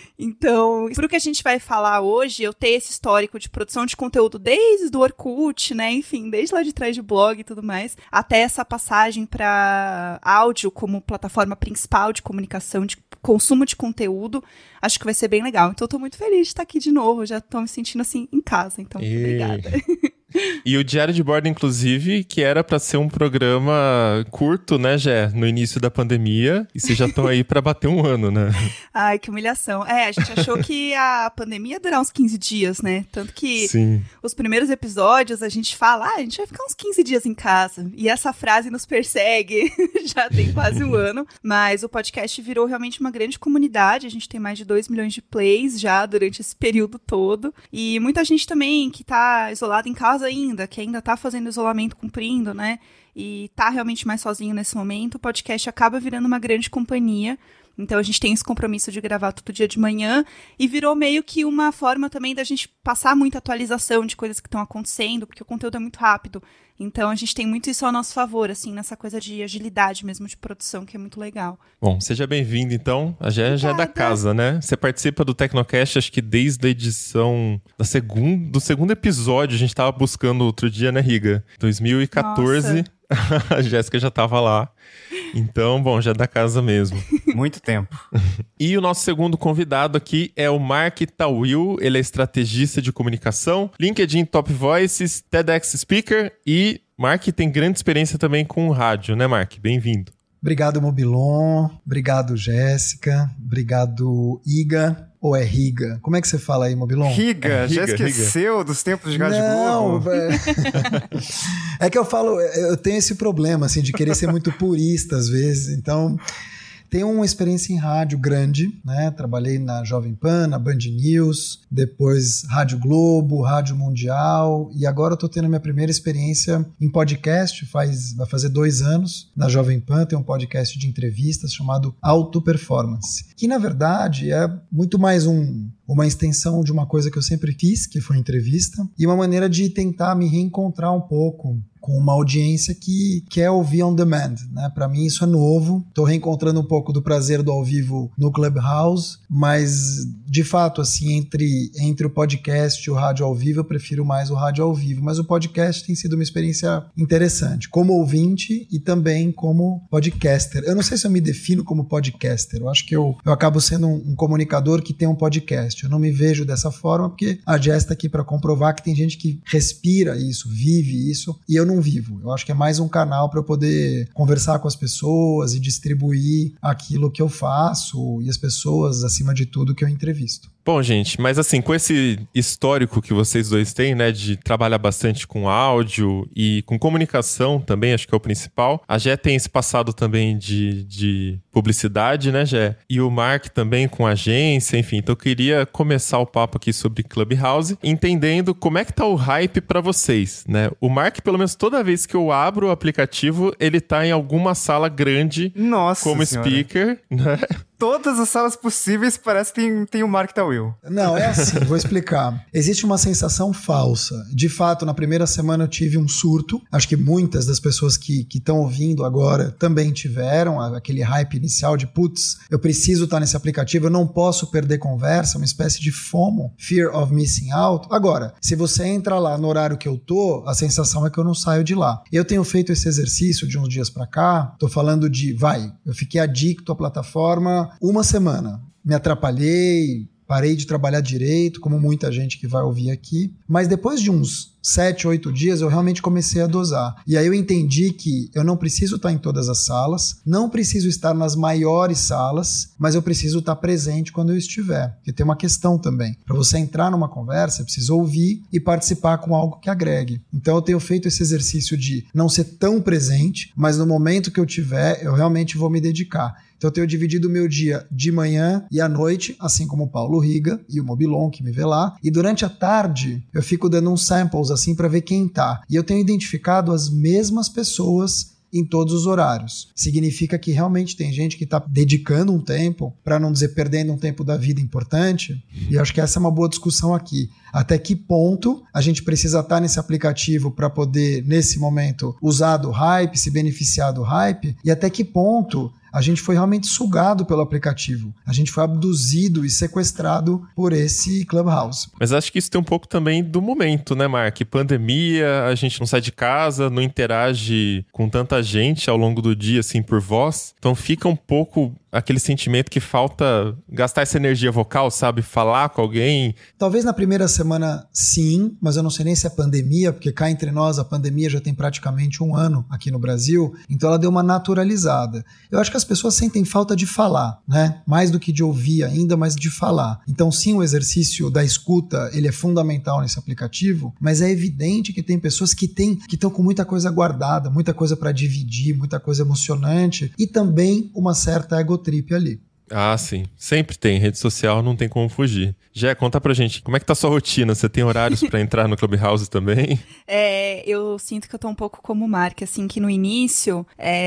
Então, pro que a gente vai falar hoje, eu tenho esse histórico de produção de conteúdo desde o Orkut, né? Enfim, desde lá de trás de blog e tudo mais, até essa passagem para áudio como plataforma principal de comunicação, de consumo de conteúdo. Acho que vai ser bem legal. Então, eu tô muito feliz de estar aqui de novo. Já tô me sentindo, assim, em casa. Então, muito e... obrigada. E o Diário de Bordo, inclusive, que era pra ser um programa curto, né, Gé? No início da pandemia. E vocês já estão aí pra bater um ano, né? Ai, que humilhação. É, a gente achou que a pandemia ia durar uns quinze dias, né? Tanto que Sim. Os primeiros episódios a gente fala, ah, a gente vai ficar uns quinze dias em casa. E essa frase nos persegue já tem quase um ano. Mas o podcast virou realmente uma grande comunidade. A gente tem mais de dois milhões de plays já durante esse período todo. E muita gente também que tá isolada em casa ainda, que ainda tá fazendo isolamento cumprindo, né? E tá realmente mais sozinho nesse momento. O podcast acaba virando uma grande companhia. Então a gente tem esse compromisso de gravar todo dia de manhã e virou meio que uma forma também da gente passar muita atualização de coisas que estão acontecendo, porque o conteúdo é muito rápido. Então a gente tem muito isso ao nosso favor, assim, nessa coisa de agilidade mesmo de produção, que é muito legal. Bom, seja bem-vindo então. A Gé já é da casa, né? Você participa do Tecnocast, acho que desde a edição da segun... do segundo episódio, a gente tava buscando outro dia, né, Riga? dois mil e catorze. Nossa. A Jéssica já tava lá. Então, bom, já é da casa mesmo. Muito tempo. E o nosso segundo convidado aqui é o Mark Tawil. Ele é estrategista de comunicação, LinkedIn Top Voices, TEDx Speaker e Mark tem grande experiência também com rádio, né, Mark? Bem-vindo. Obrigado, Mobilon. Obrigado, Jéssica. Obrigado, Iga. Ou é Riga? Como é que você fala aí, Mobilon? Riga, é, já Riga, esqueceu Riga. Dos tempos de Rádio Não, Globo? É... é que eu falo, eu tenho esse problema, assim, de querer ser muito purista às vezes, então... Tenho uma experiência em rádio grande, né? Trabalhei na Jovem Pan, na Band News, depois Rádio Globo, Rádio Mundial, e agora eu tô tendo a minha primeira experiência em podcast, faz, vai fazer dois anos. Na Jovem Pan tem um podcast de entrevistas chamado Auto Performance, que na verdade é muito mais um... uma extensão de uma coisa que eu sempre fiz, que foi entrevista, e uma maneira de tentar me reencontrar um pouco com uma audiência que quer ouvir on demand, né? Para mim isso é novo, tô reencontrando um pouco do prazer do ao vivo no Clubhouse, mas de fato, assim, entre, entre o podcast e o rádio ao vivo, eu prefiro mais o rádio ao vivo, mas o podcast tem sido uma experiência interessante, como ouvinte e também como podcaster. Eu não sei se eu me defino como podcaster, eu acho que eu, eu acabo sendo um, um comunicador que tem um podcast. Eu não me vejo dessa forma porque a Jess está aqui para comprovar que tem gente que respira isso, vive isso, e eu não vivo. Eu acho que é mais um canal para eu poder conversar com as pessoas e distribuir aquilo que eu faço e as pessoas, acima de tudo, que eu entrevisto. Bom, gente, mas assim, com esse histórico que vocês dois têm, né, de trabalhar bastante com áudio e com comunicação também, acho que é o principal. A Gé tem esse passado também de, de publicidade, né, Gé? E o Mark também com agência, enfim. Então eu queria começar o papo aqui sobre Clubhouse, entendendo como é que tá o hype pra vocês, né? O Mark, pelo menos toda vez que eu abro o aplicativo, ele tá em alguma sala grande. Nossa como senhora. Speaker, né? Todas as salas possíveis parece que tem, tem o Mark Tawil. Não, é assim, vou explicar. Existe uma sensação falsa. De fato, na primeira semana eu tive um surto. Acho que muitas das pessoas que estão ouvindo agora também tiveram aquele hype inicial de putz, eu preciso estar nesse aplicativo, eu não posso perder conversa, uma espécie de FOMO, Fear of Missing Out. Agora, se você entra lá no horário que eu tô, a sensação é que eu não saio de lá. Eu tenho feito esse exercício de uns dias pra cá, tô falando de, vai, eu fiquei adicto à plataforma uma semana, me atrapalhei, parei de trabalhar direito, como muita gente que vai ouvir aqui, mas depois de uns sete, oito dias eu realmente comecei a dosar. E aí eu entendi que eu não preciso estar em todas as salas, não preciso estar nas maiores salas, mas eu preciso estar presente quando eu estiver. Porque tem uma questão também. Para você entrar numa conversa, é preciso ouvir e participar com algo que agregue. Então eu tenho feito esse exercício de não ser tão presente, mas no momento que eu tiver, eu realmente vou me dedicar. Então eu tenho dividido o meu dia de manhã e à noite, assim como o Paulo Riga e o Mobilon, que me vê lá. E durante a tarde, eu fico dando uns samples assim para ver quem tá. E eu tenho identificado as mesmas pessoas em todos os horários. Significa que realmente tem gente que está dedicando um tempo, para não dizer perdendo um tempo da vida importante, e eu acho que essa é uma boa discussão aqui. Até que ponto a gente precisa estar nesse aplicativo para poder, nesse momento, usar do hype, se beneficiar do hype, e até que ponto a gente foi realmente sugado pelo aplicativo. A gente foi abduzido e sequestrado por esse Clubhouse. Mas acho que isso tem um pouco também do momento, né, Mark? Pandemia, a gente não sai de casa, não interage com tanta gente ao longo do dia, assim, por voz. Então fica um pouco aquele sentimento que falta gastar essa energia vocal, sabe? Falar com alguém. Talvez na primeira semana sim, mas eu não sei nem se é pandemia, porque cá entre nós a pandemia já tem praticamente um ano aqui no Brasil, então ela deu uma naturalizada. Eu acho que as pessoas sentem falta de falar, né? Mais do que de ouvir ainda, mas de falar. Então sim, o exercício da escuta, ele é fundamental nesse aplicativo, mas é evidente que tem pessoas que têm, que estão com muita coisa guardada, muita coisa para dividir, muita coisa emocionante e também uma certa egotrip ali. Ah, sim. Sempre tem. Rede social não tem como fugir. Jé, conta pra gente, como é que tá a sua rotina? Você tem horários pra entrar no Clubhouse também? É, eu sinto que eu tô um pouco como o Mark, assim, que no início,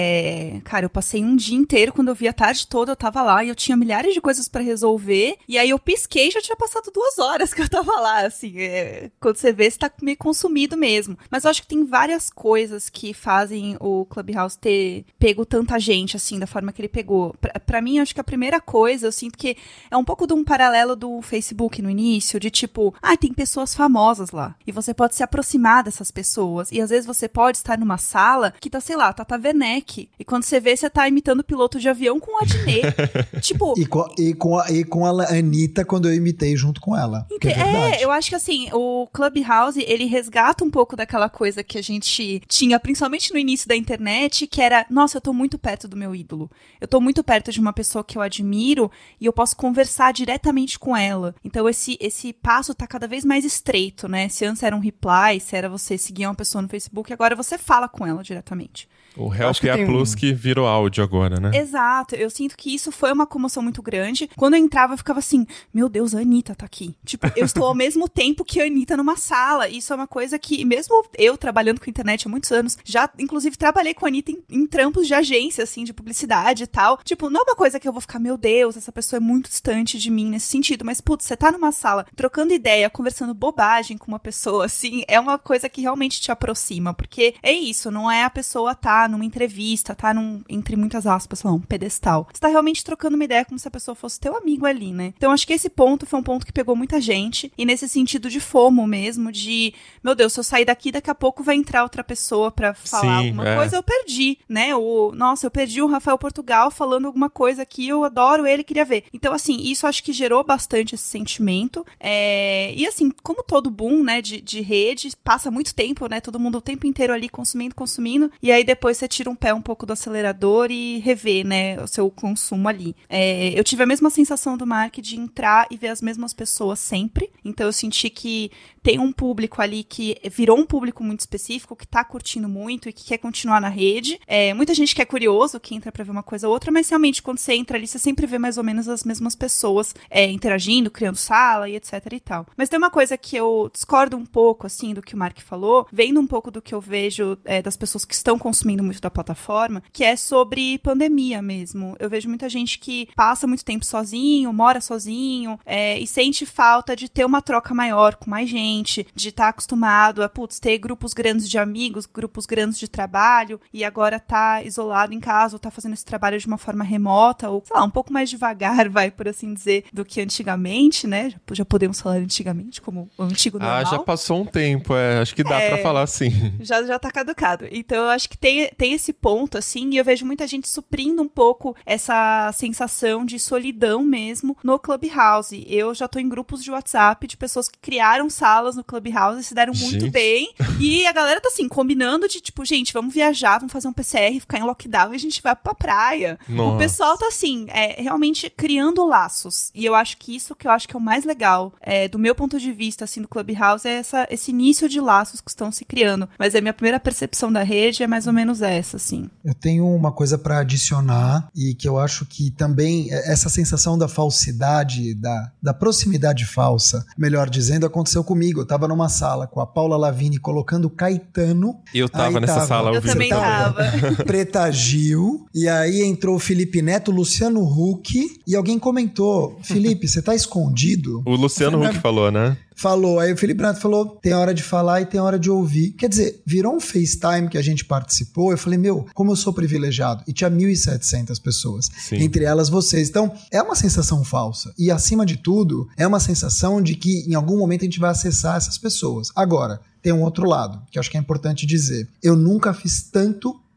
é, cara, eu passei um dia inteiro, quando eu vi a tarde toda, eu tava lá e eu tinha milhares de coisas pra resolver, e aí eu pisquei e já tinha passado duas horas que eu tava lá, assim, é, quando você vê, você tá meio consumido mesmo. Mas eu acho que tem várias coisas que fazem o Clubhouse ter pego tanta gente, assim, da forma que ele pegou. Pra, pra mim, acho que a primeira coisa, eu sinto que é um pouco de um paralelo do Facebook no início, de tipo, ah, tem pessoas famosas lá, e você pode se aproximar dessas pessoas, e às vezes você pode estar numa sala que tá, sei lá, Tata Werneck, e quando você vê, você tá imitando piloto de avião com o Adnet. Tipo... E com, e, com a, e com a Anitta, quando eu imitei junto com ela. Ent- é, é, eu acho que assim, o Clubhouse, ele resgata um pouco daquela coisa que a gente tinha, principalmente no início da internet, que era, nossa, eu tô muito perto do meu ídolo, eu tô muito perto de uma pessoa que eu admiro, e eu posso conversar diretamente com ela. Então esse, esse passo tá cada vez mais estreito, né? Se antes era um reply, se era você seguir uma pessoa no Facebook, agora você fala com ela diretamente. O Help é a Plus um... que virou áudio agora, né? Exato, eu sinto que isso foi uma comoção muito grande. Quando eu entrava, eu ficava assim, meu Deus, a Anitta tá aqui. Tipo, eu estou ao mesmo tempo que a Anitta numa sala. Isso é uma coisa que, mesmo eu trabalhando com internet há muitos anos, já, inclusive, trabalhei com a Anitta em, em trampos de agência, assim, de publicidade e tal. Tipo, não é uma coisa que eu vou ficar, meu Deus, essa pessoa é muito distante de mim nesse sentido. Mas, putz, você tá numa sala, trocando ideia, conversando bobagem com uma pessoa, assim, é uma coisa que realmente te aproxima. Porque é isso, não é a pessoa tá numa entrevista, tá num, entre muitas aspas, sei lá, um pedestal. Você tá realmente trocando uma ideia como se a pessoa fosse teu amigo ali, né? Então acho que esse ponto foi um ponto que pegou muita gente, e nesse sentido de FOMO mesmo, de, meu Deus, se eu sair daqui, daqui a pouco vai entrar outra pessoa pra falar Sim, alguma é. coisa, eu perdi, né? O, nossa, eu perdi o Rafael Portugal falando alguma coisa que eu adoro ele, queria ver. Então, assim, isso acho que gerou bastante esse sentimento. É, e assim, como todo boom, né, de, de rede, passa muito tempo, né? Todo mundo o tempo inteiro ali consumindo, consumindo, e aí depois você tira um pé um pouco do acelerador e rever, né, o seu consumo ali. É, eu tive a mesma sensação do Mark de entrar e ver as mesmas pessoas sempre, então eu senti que tem um público ali que virou um público muito específico, que tá curtindo muito e que quer continuar na rede. É, muita gente que é curioso, que entra pra ver uma coisa ou outra, mas realmente quando você entra ali, você sempre vê mais ou menos as mesmas pessoas é, interagindo, criando sala e etc e tal. Mas tem uma coisa que eu discordo um pouco, assim, do que o Mark falou, vendo um pouco do que eu vejo é, das pessoas que estão consumindo muito da plataforma, que é sobre pandemia mesmo. Eu vejo muita gente que passa muito tempo sozinho, mora sozinho, é, e sente falta de ter uma troca maior com mais gente, de estar tá acostumado a, putz, ter grupos grandes de amigos, grupos grandes de trabalho, e agora tá isolado em casa, ou tá fazendo esse trabalho de uma forma remota, ou, sei lá, um pouco mais devagar, vai, por assim dizer, do que antigamente, né? Já, já podemos falar antigamente, como o antigo normal. Ah, já passou um tempo, é, acho que dá é, pra falar assim. Já, já tá caducado. Então, eu acho que tem, tem esse ponto, assim, e eu vejo muita gente suprindo um pouco essa sensação de solidão mesmo no Clubhouse. Eu já tô em grupos de WhatsApp de pessoas que criaram salas no Clubhouse e se deram gente. muito bem. E a galera tá assim, combinando de tipo, gente, vamos viajar, vamos fazer um P C R, ficar em lockdown e a gente vai pra praia. Nossa. O pessoal tá assim, é, realmente criando laços. E eu acho que isso que eu acho que é o mais legal, é, do meu ponto de vista, assim, do Clubhouse, é essa, esse início de laços que estão se criando. Mas a minha primeira percepção da rede é mais ou menos essa, assim. Eu tenho uma coisa pra adicionar e que eu acho que também essa sensação da falsidade, da, da proximidade falsa, melhor dizendo, aconteceu comigo. Eu tava numa sala com a Paula Lavigne colocando Caetano. Eu tava aí nessa tava, sala. Eu, eu também tava. Preta Gil. E aí entrou o Felipe Neto, Luciano Huck. E alguém comentou, Felipe, você tá escondido? O Luciano Huck falou, né? Falou, aí o Felipe Neto falou, tem hora de falar e tem hora de ouvir. Quer dizer, virou um FaceTime que a gente participou, eu falei, meu, como eu sou privilegiado. E tinha mil e setecentas pessoas, Sim. entre elas vocês. Então, é uma sensação falsa. E, acima de tudo, é uma sensação de que em algum momento a gente vai acessar essas pessoas. Agora, tem um outro lado, que eu acho que é importante dizer. Eu nunca fiz tanto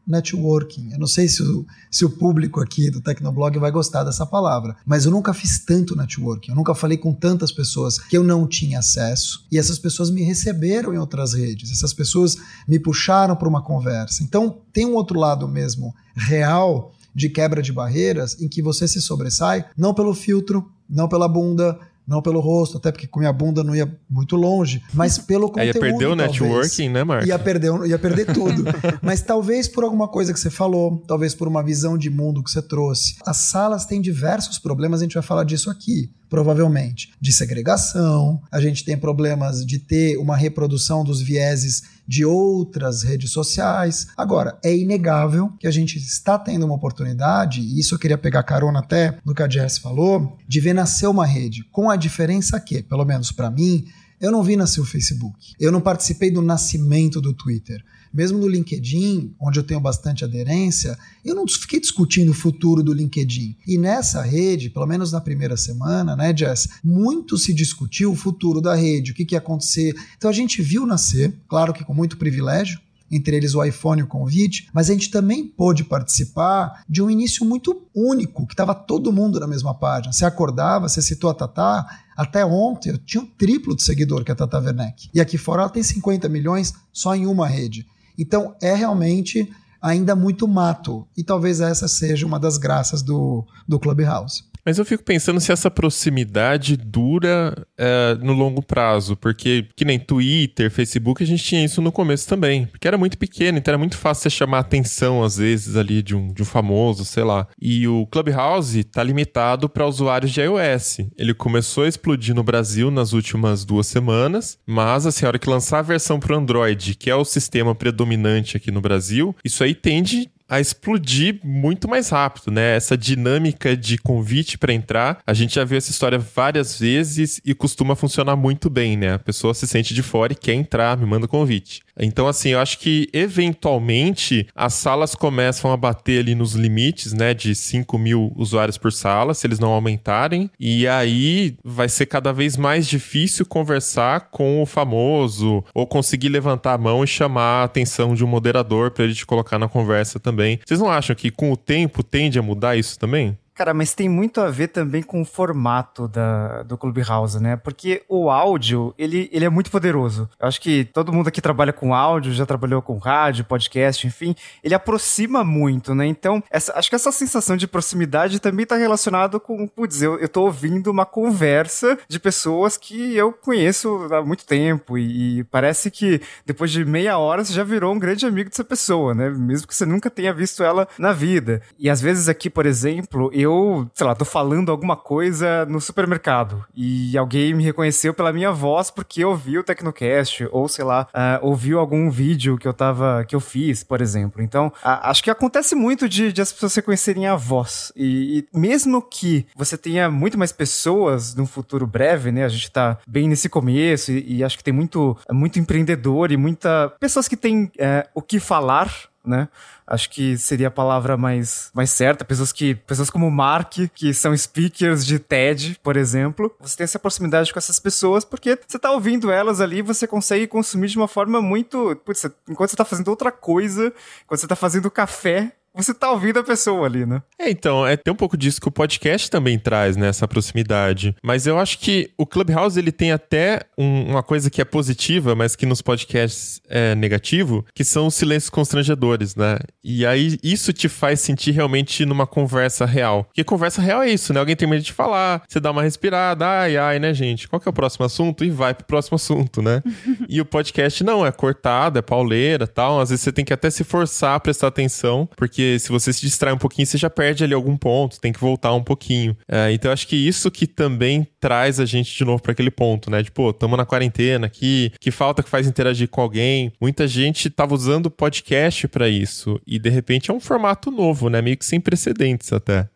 networking. Eu não sei se o, se o público aqui do Tecnoblog vai gostar dessa palavra, mas eu nunca fiz tanto networking, eu nunca falei com tantas pessoas que eu não tinha acesso, e essas pessoas me receberam em outras redes, essas pessoas me puxaram para uma conversa. Então tem um outro lado mesmo real de quebra de barreiras em que você se sobressai não pelo filtro, não pela bunda, não pelo rosto, até porque com minha bunda não ia muito longe, mas pelo conteúdo. Ia perder o talvez. networking, né, Mark? Ia perder, ia perder tudo. Mas talvez por alguma coisa que você falou, talvez por uma visão de mundo que você trouxe. As salas têm diversos problemas, a gente vai falar disso aqui, provavelmente. De segregação, a gente tem problemas de ter uma reprodução dos vieses de outras redes sociais. Agora, é inegável que a gente está tendo uma oportunidade, e isso eu queria pegar carona até no que a Jess falou, de ver nascer uma rede, com a diferença que, pelo menos para mim, eu não vi nascer o Facebook. Eu não participei do nascimento do Twitter. Mesmo no LinkedIn, onde eu tenho bastante aderência, eu não fiquei discutindo o futuro do LinkedIn. E nessa rede, pelo menos na primeira semana, né, Jess, muito se discutiu o futuro da rede, o que, que ia acontecer. Então a gente viu nascer, claro que com muito privilégio, entre eles o iPhone e o convite, mas a gente também pôde participar de um início muito único, que estava todo mundo na mesma página. Você acordava, você citou a Tatá, até ontem eu tinha o triplo de seguidor que a Tata Werneck. E aqui fora ela tem cinquenta milhões só em uma rede. Então é realmente ainda muito mato, e talvez essa seja uma das graças do, do Clubhouse. Mas eu fico pensando se essa proximidade dura é, no longo prazo, porque que nem Twitter, Facebook, a gente tinha isso no começo também, porque era muito pequeno, então era muito fácil você chamar a atenção, às vezes, ali de um, de um famoso, sei lá. E o Clubhouse tá limitado para usuários de iOS. Ele começou a explodir no Brasil nas últimas duas semanas, mas assim, a hora que lançar a versão pro Android, que é o sistema predominante aqui no Brasil, isso aí tende a explodir muito mais rápido, né? Essa dinâmica de convite para entrar, a gente já viu essa história várias vezes e costuma funcionar muito bem, né? A pessoa se sente de fora e quer entrar, me manda convite. Então, assim, eu acho que, eventualmente, as salas começam a bater ali nos limites, né, de cinco mil usuários por sala, se eles não aumentarem, e aí vai ser cada vez mais difícil conversar com o famoso, ou conseguir levantar a mão e chamar a atenção de um moderador para ele te colocar na conversa também. Vocês não acham que, com o tempo, tende a mudar isso também? Cara, mas tem muito a ver também com o formato da, do Clubhouse, né? Porque o áudio, ele, ele é muito poderoso. Eu acho que todo mundo aqui trabalha com áudio, já trabalhou com rádio, podcast, enfim. Ele aproxima muito, né? Então, essa, acho que essa sensação de proximidade também tá relacionado com, putz, eu, eu tô ouvindo uma conversa de pessoas que eu conheço há muito tempo e, e parece que depois de meia hora você já virou um grande amigo dessa pessoa, né? Mesmo que você nunca tenha visto ela na vida. E às vezes aqui, por exemplo, eu eu, sei lá, tô falando alguma coisa no supermercado e alguém me reconheceu pela minha voz porque ouviu o Tecnocast ou, sei lá, uh, ouviu algum vídeo que eu tava, que eu fiz, por exemplo. Então, uh, acho que acontece muito de, de as pessoas reconhecerem a voz e, e mesmo que você tenha muito mais pessoas num futuro breve, né, a gente tá bem nesse começo e, e acho que tem muito, muito empreendedor e muita pessoas que têm uh, o que falar, né? Acho que seria a palavra mais, mais certa. Pessoas que, pessoas como o Mark, que são speakers de TED, por exemplo. Você tem essa proximidade com essas pessoas porque você tá ouvindo elas ali e você consegue consumir de uma forma muito... Putz, enquanto você tá fazendo outra coisa, enquanto você tá fazendo café, você tá ouvindo a pessoa ali, né? É, então, é tem um pouco disso que o podcast também traz, né, essa proximidade. Mas eu acho que o Clubhouse, ele tem até um, uma coisa que é positiva, mas que nos podcasts é negativo, que são os silêncios constrangedores, né? E aí, isso te faz sentir realmente numa conversa real. Porque conversa real é isso, né? Alguém tem medo de falar, você dá uma respirada, ai, ai, né, gente? Qual que é o próximo assunto? E vai pro próximo assunto, né? E o podcast não, é cortado, é pauleira, tal. Às vezes você tem que até se forçar a prestar atenção, porque se você se distrai um pouquinho, você já perde ali algum ponto, tem que voltar um pouquinho. É, então, acho que isso que também traz a gente de novo para aquele ponto, né? De, pô, tamo na quarentena aqui, que falta que faz interagir com alguém. Muita gente tava usando o podcast para isso, e de repente é um formato novo, né? Meio que sem precedentes até.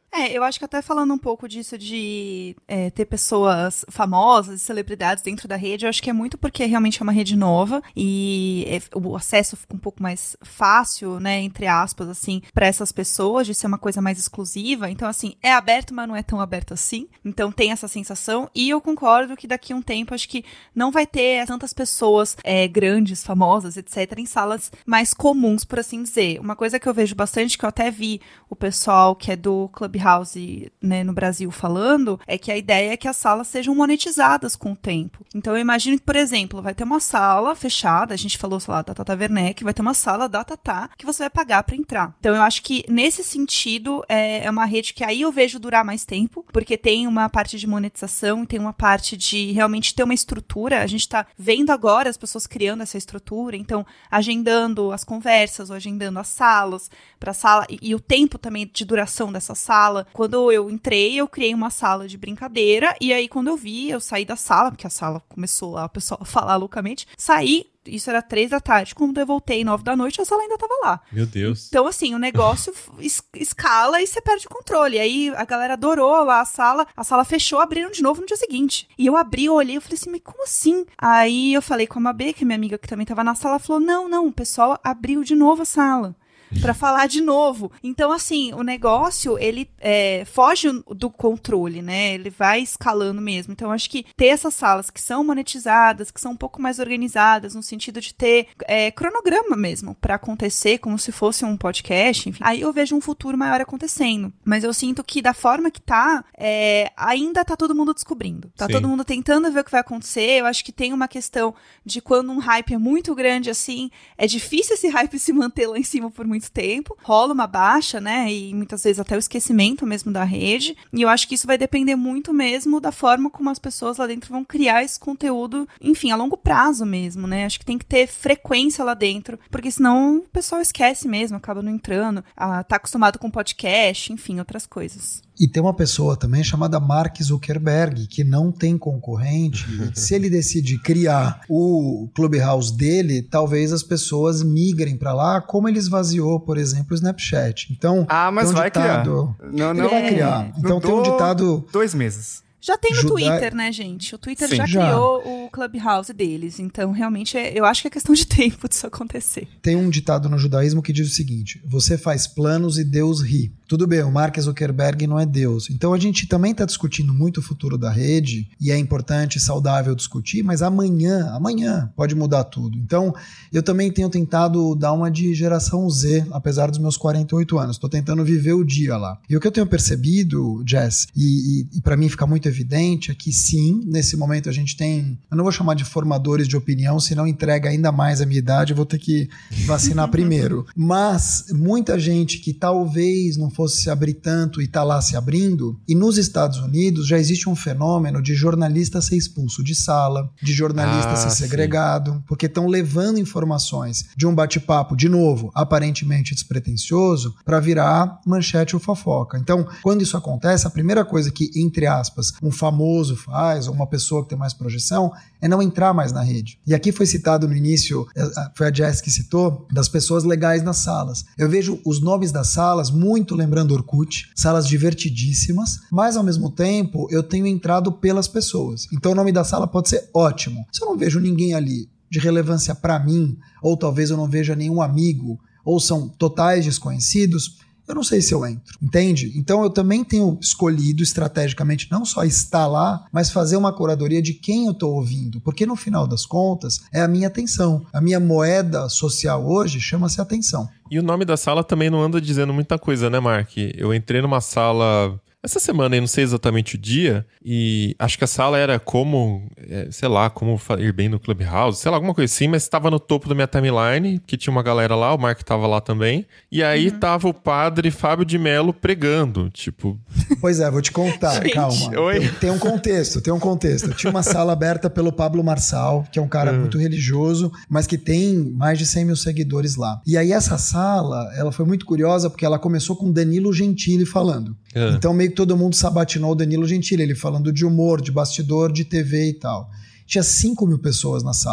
É, eu acho que até falando um pouco disso de é, ter pessoas famosas e celebridades dentro da rede, eu acho que é muito porque realmente é uma rede nova e é, o acesso fica um pouco mais fácil, né, entre aspas, assim, para essas pessoas, de ser uma coisa mais exclusiva. Então, assim, é aberto, mas não é tão aberto assim. Então, tem essa sensação. E eu concordo que daqui a um tempo, acho que não vai ter tantas pessoas é, grandes, famosas, etcétera, em salas mais comuns, por assim dizer. Uma coisa que eu vejo bastante, que eu até vi o pessoal que é do Clubhouse, né, no Brasil falando, é que a ideia é que as salas sejam monetizadas com o tempo. Então eu imagino que, por exemplo, vai ter uma sala fechada, a gente falou, sei lá, da Tata Werneck, vai ter uma sala da Tata que você vai pagar pra entrar. Então eu acho que nesse sentido é, é uma rede que aí eu vejo durar mais tempo, porque tem uma parte de monetização e tem uma parte de realmente ter uma estrutura. A gente tá vendo agora as pessoas criando essa estrutura, então agendando as conversas ou agendando as salas pra sala e, e o tempo também de duração dessa sala. Quando eu entrei, eu criei uma sala de brincadeira e aí quando eu vi, eu saí da sala, porque a sala começou lá o pessoal a falar loucamente, saí. Isso era três da tarde. Quando eu voltei nove da noite, a sala ainda tava lá. Meu Deus. Então, assim, o negócio es- escala e você perde o controle. Aí a galera adorou lá a sala. A sala fechou, abriram de novo no dia seguinte. E eu abri, eu olhei, eu falei assim, mas como assim? Aí eu falei com a Mabê, que é minha amiga que também tava na sala, ela falou, não, não, o pessoal abriu de novo a sala. Pra falar de novo. Então, assim, o negócio, ele é, foge do controle, né? Ele vai escalando mesmo. Então, acho que ter essas salas que são monetizadas, que são um pouco mais organizadas, no sentido de ter é, cronograma mesmo pra acontecer, como se fosse um podcast, enfim. Aí eu vejo um futuro maior acontecendo. Mas eu sinto que da forma que tá, é, ainda tá todo mundo descobrindo. Tá Sim. todo mundo tentando ver o que vai acontecer. Eu acho que tem uma questão de quando um hype é muito grande, assim, é difícil esse hype se manter lá em cima por muito tempo, rola uma baixa, né, e muitas vezes até o esquecimento mesmo da rede, e eu acho que isso vai depender muito mesmo da forma como as pessoas lá dentro vão criar esse conteúdo, enfim, a longo prazo mesmo, né, acho que tem que ter frequência lá dentro, porque senão o pessoal esquece mesmo, acaba não entrando, ah, tá acostumado com podcast, enfim, outras coisas. E tem uma pessoa também chamada Mark Zuckerberg, que não tem concorrente. E se ele decide criar o Clubhouse dele, talvez as pessoas migrem para lá, como ele esvaziou, por exemplo, o Snapchat. Então, ah, mas um vai ditado... criar. Não, ele não, vai criar. Então tem um ditado... Dois meses. Já tem no Juda... Twitter, né, gente? O Twitter Sim, já, já criou o Clubhouse deles. Então, realmente, é, eu acho que é questão de tempo disso acontecer. Tem um ditado no judaísmo que diz o seguinte: você faz planos e Deus ri. Tudo bem, o Mark Zuckerberg não é Deus. Então, a gente também está discutindo muito o futuro da rede, e é importante e saudável discutir, mas amanhã, amanhã pode mudar tudo. Então, eu também tenho tentado dar uma de geração Z, apesar dos meus quarenta e oito anos. Estou tentando viver o dia lá. E o que eu tenho percebido, Jess, e, e, e para mim fica muito evidente é que sim, nesse momento a gente tem, eu não vou chamar de formadores de opinião, senão entrega ainda mais a minha idade, eu vou ter que vacinar primeiro, mas muita gente que talvez não fosse se abrir tanto e tá lá se abrindo, e nos Estados Unidos já existe um fenômeno de jornalista ser expulso de sala, de jornalista ah, ser segregado, sim. porque estão levando informações de um bate-papo, de novo, aparentemente despretensioso, para virar manchete ou fofoca. Então, quando isso acontece, a primeira coisa que, entre aspas, um famoso faz, ou uma pessoa que tem mais projeção, é não entrar mais na rede. E aqui foi citado no início, foi a Jess que citou, das pessoas legais nas salas. Eu vejo os nomes das salas muito lembrando Orkut, salas divertidíssimas, mas ao mesmo tempo eu tenho entrado pelas pessoas. Então o nome da sala pode ser ótimo. Se eu não vejo ninguém ali de relevância para mim, ou talvez eu não veja nenhum amigo, ou são totais desconhecidos, eu não sei se eu entro, entende? Então eu também tenho escolhido estrategicamente não só estar lá, mas fazer uma curadoria de quem eu estou ouvindo, porque no final das contas é a minha atenção. A minha moeda social hoje chama-se atenção. E o nome da sala também não anda dizendo muita coisa, né, Mark? Eu entrei numa sala... essa semana, eu não sei exatamente o dia, e acho que a sala era como, é, sei lá, como ir bem no Clubhouse, sei lá, alguma coisa assim, mas estava no topo da minha timeline, que tinha uma galera lá, o Mark estava lá também, e aí uhum. tava o padre Fábio de Mello pregando, tipo... Pois é, vou te contar, Gente, calma. Oi? Tem, tem um contexto, tem um contexto. Tinha uma sala aberta pelo Pablo Marçal, que é um cara uhum. muito religioso, mas que tem mais de cem mil seguidores lá. E aí essa sala, ela foi muito curiosa, porque ela começou com Danilo Gentili falando. Uhum. Então meio que todo mundo sabatinou o Danilo Gentili, ele falando de humor, de bastidor, de T V e tal. Tinha cinco mil pessoas na sala.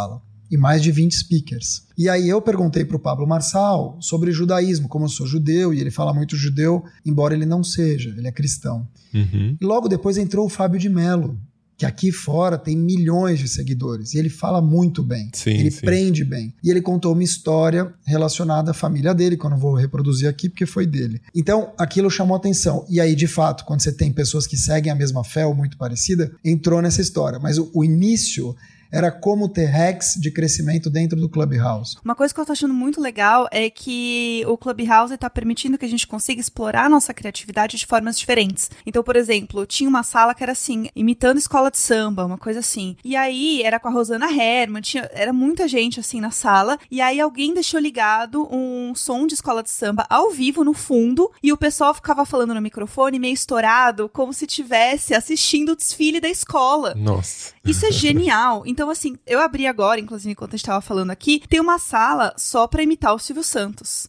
e mais de vinte speakers. E aí eu perguntei para o Pablo Marçal sobre judaísmo, como eu sou judeu, e ele fala muito judeu, embora ele não seja, ele é cristão. Uhum. E logo depois entrou o Fábio de Mello, que aqui fora tem milhões de seguidores, e ele fala muito bem, sim, ele sim. prende bem. E ele contou uma história relacionada à família dele, que eu não vou reproduzir aqui porque foi dele. Então, aquilo chamou atenção. E aí, de fato, quando você tem pessoas que seguem a mesma fé ou muito parecida, entrou nessa história. Mas o, o início era como ter hacks de crescimento dentro do Clubhouse. Uma coisa que eu tô achando muito legal é que o Clubhouse tá permitindo que a gente consiga explorar a nossa criatividade de formas diferentes. Então, por exemplo, tinha uma sala que era assim, imitando escola de samba, uma coisa assim. E aí, era com a Rosana Herman, tinha, era muita gente assim na sala, e aí alguém deixou ligado um som de escola de samba ao vivo no fundo, e o pessoal ficava falando no microfone meio estourado, como se tivesse assistindo o desfile da escola. Nossa. Isso é genial. Então, assim, eu abri agora, inclusive, enquanto a gente tava falando aqui, tem uma sala só pra imitar o Silvio Santos.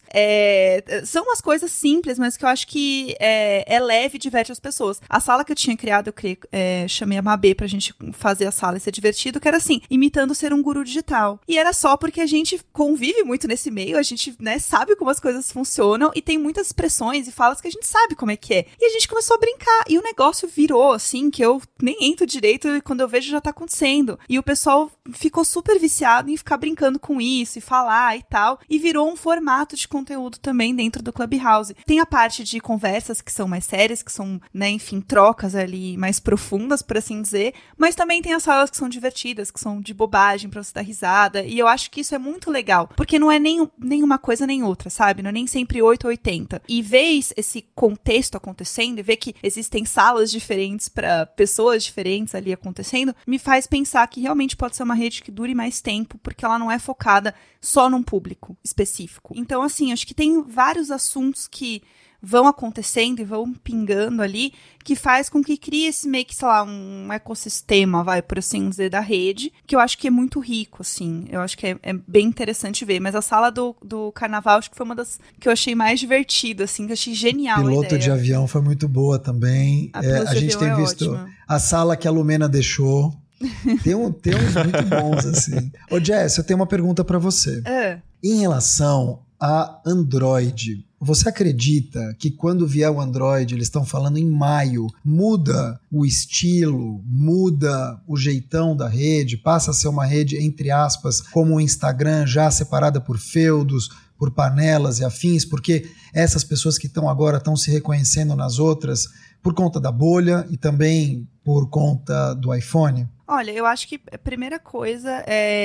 É, são umas coisas simples, mas que eu acho que é, é leve e diverte as pessoas. A sala que eu tinha criado, eu criei, é, chamei a Mabê pra gente fazer a sala e ser divertido, que era assim, imitando ser um guru digital. E era só porque a gente convive muito nesse meio, a gente, né, sabe como as coisas funcionam e tem muitas expressões e falas que a gente sabe como é que é. E a gente começou a brincar, e o negócio virou, assim, que eu nem entro direito e quando eu vejo já tá acontecendo. E o pessoal ficou super viciado em ficar brincando com isso e falar e tal, e virou um formato de conteúdo também dentro do Clubhouse. Tem a parte de conversas que são mais sérias, que são, né, enfim, trocas ali mais profundas, por assim dizer, mas também tem as salas que são divertidas, que são de bobagem pra você dar risada, e eu acho que isso é muito legal, porque não é nem, nem uma coisa nem outra, sabe? Não é nem sempre oito ou oitenta. E ver esse contexto acontecendo, e ver que existem salas diferentes pra pessoas diferentes ali acontecendo, me faz pensar que realmente pode ser uma rede que dure mais tempo, porque ela não é focada só num público específico. Então, assim, acho que tem vários assuntos que vão acontecendo e vão pingando ali, que faz com que crie esse meio que, sei lá, um ecossistema, vai, por assim dizer, da rede, que eu acho que é muito rico, assim. Eu acho que é, é bem interessante ver. Mas a sala do, do carnaval, acho que foi uma das que eu achei mais divertida, assim, que eu achei genial. Piloto a de avião foi muito boa também. A, é, a gente tem é visto ótima. A sala que a Lumena deixou. Tem, um, tem uns muito bons, assim. Ô, Jess, eu tenho uma pergunta pra você. É. Em relação a Android, você acredita que quando vier o Android, eles estão falando em maio, muda o estilo, muda o jeitão da rede, passa a ser uma rede, entre aspas, como o Instagram, já separada por feudos, por panelas e afins, porque essas pessoas que estão agora estão se reconhecendo nas outras por conta da bolha e também por conta do iPhone? Olha, eu acho que a primeira coisa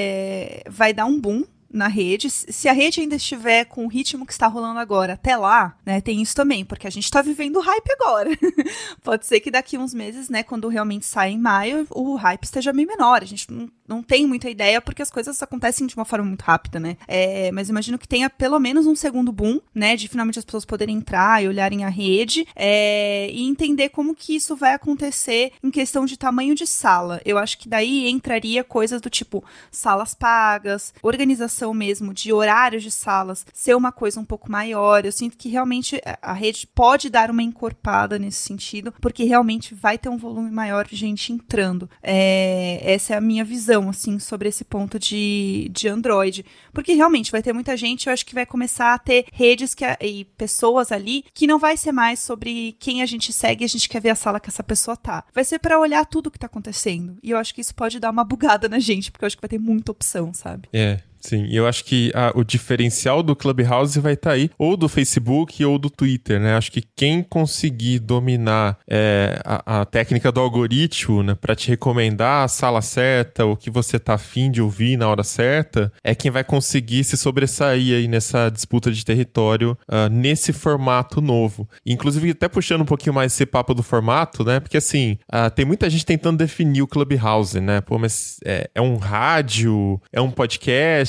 é vai dar um boom na rede. Se a rede ainda estiver com o ritmo que está rolando agora até lá, né, tem isso também, porque a gente está vivendo o hype agora. Pode ser que daqui uns meses, né, quando realmente sai em maio, o hype esteja bem menor. A gente não, não tem muita ideia, porque as coisas acontecem de uma forma muito rápida, né? É, mas imagino que tenha pelo menos um segundo boom, né, de finalmente as pessoas poderem entrar e olharem a rede, é, e entender como que isso vai acontecer em questão de tamanho de sala. Eu acho que daí entraria coisas do tipo salas pagas, organização mesmo de horários de salas ser uma coisa um pouco maior. Eu sinto que realmente a rede pode dar uma encorpada nesse sentido, porque realmente vai ter um volume maior de gente entrando. É, essa é a minha visão, assim, sobre esse ponto de, de Android. Porque realmente vai ter muita gente, eu acho que vai começar a ter redes que, e pessoas ali que não vai ser mais sobre quem a gente segue e a gente quer ver a sala que essa pessoa tá. Vai ser pra olhar tudo que tá acontecendo. E eu acho que isso pode dar uma bugada na gente, porque eu acho que vai ter muita opção, sabe? É. Sim, e eu acho que a, o diferencial do Clubhouse vai estar tá aí, ou do Facebook ou do Twitter, né? Acho que quem conseguir dominar é, a, a técnica do algoritmo, né, para te recomendar a sala certa, o que você tá afim de ouvir na hora certa, é quem vai conseguir se sobressair aí nessa disputa de território uh, nesse formato novo. Inclusive, até puxando um pouquinho mais esse papo do formato, né? Porque assim, uh, tem muita gente tentando definir o Clubhouse, né? Pô, mas é, é um rádio, é um podcast,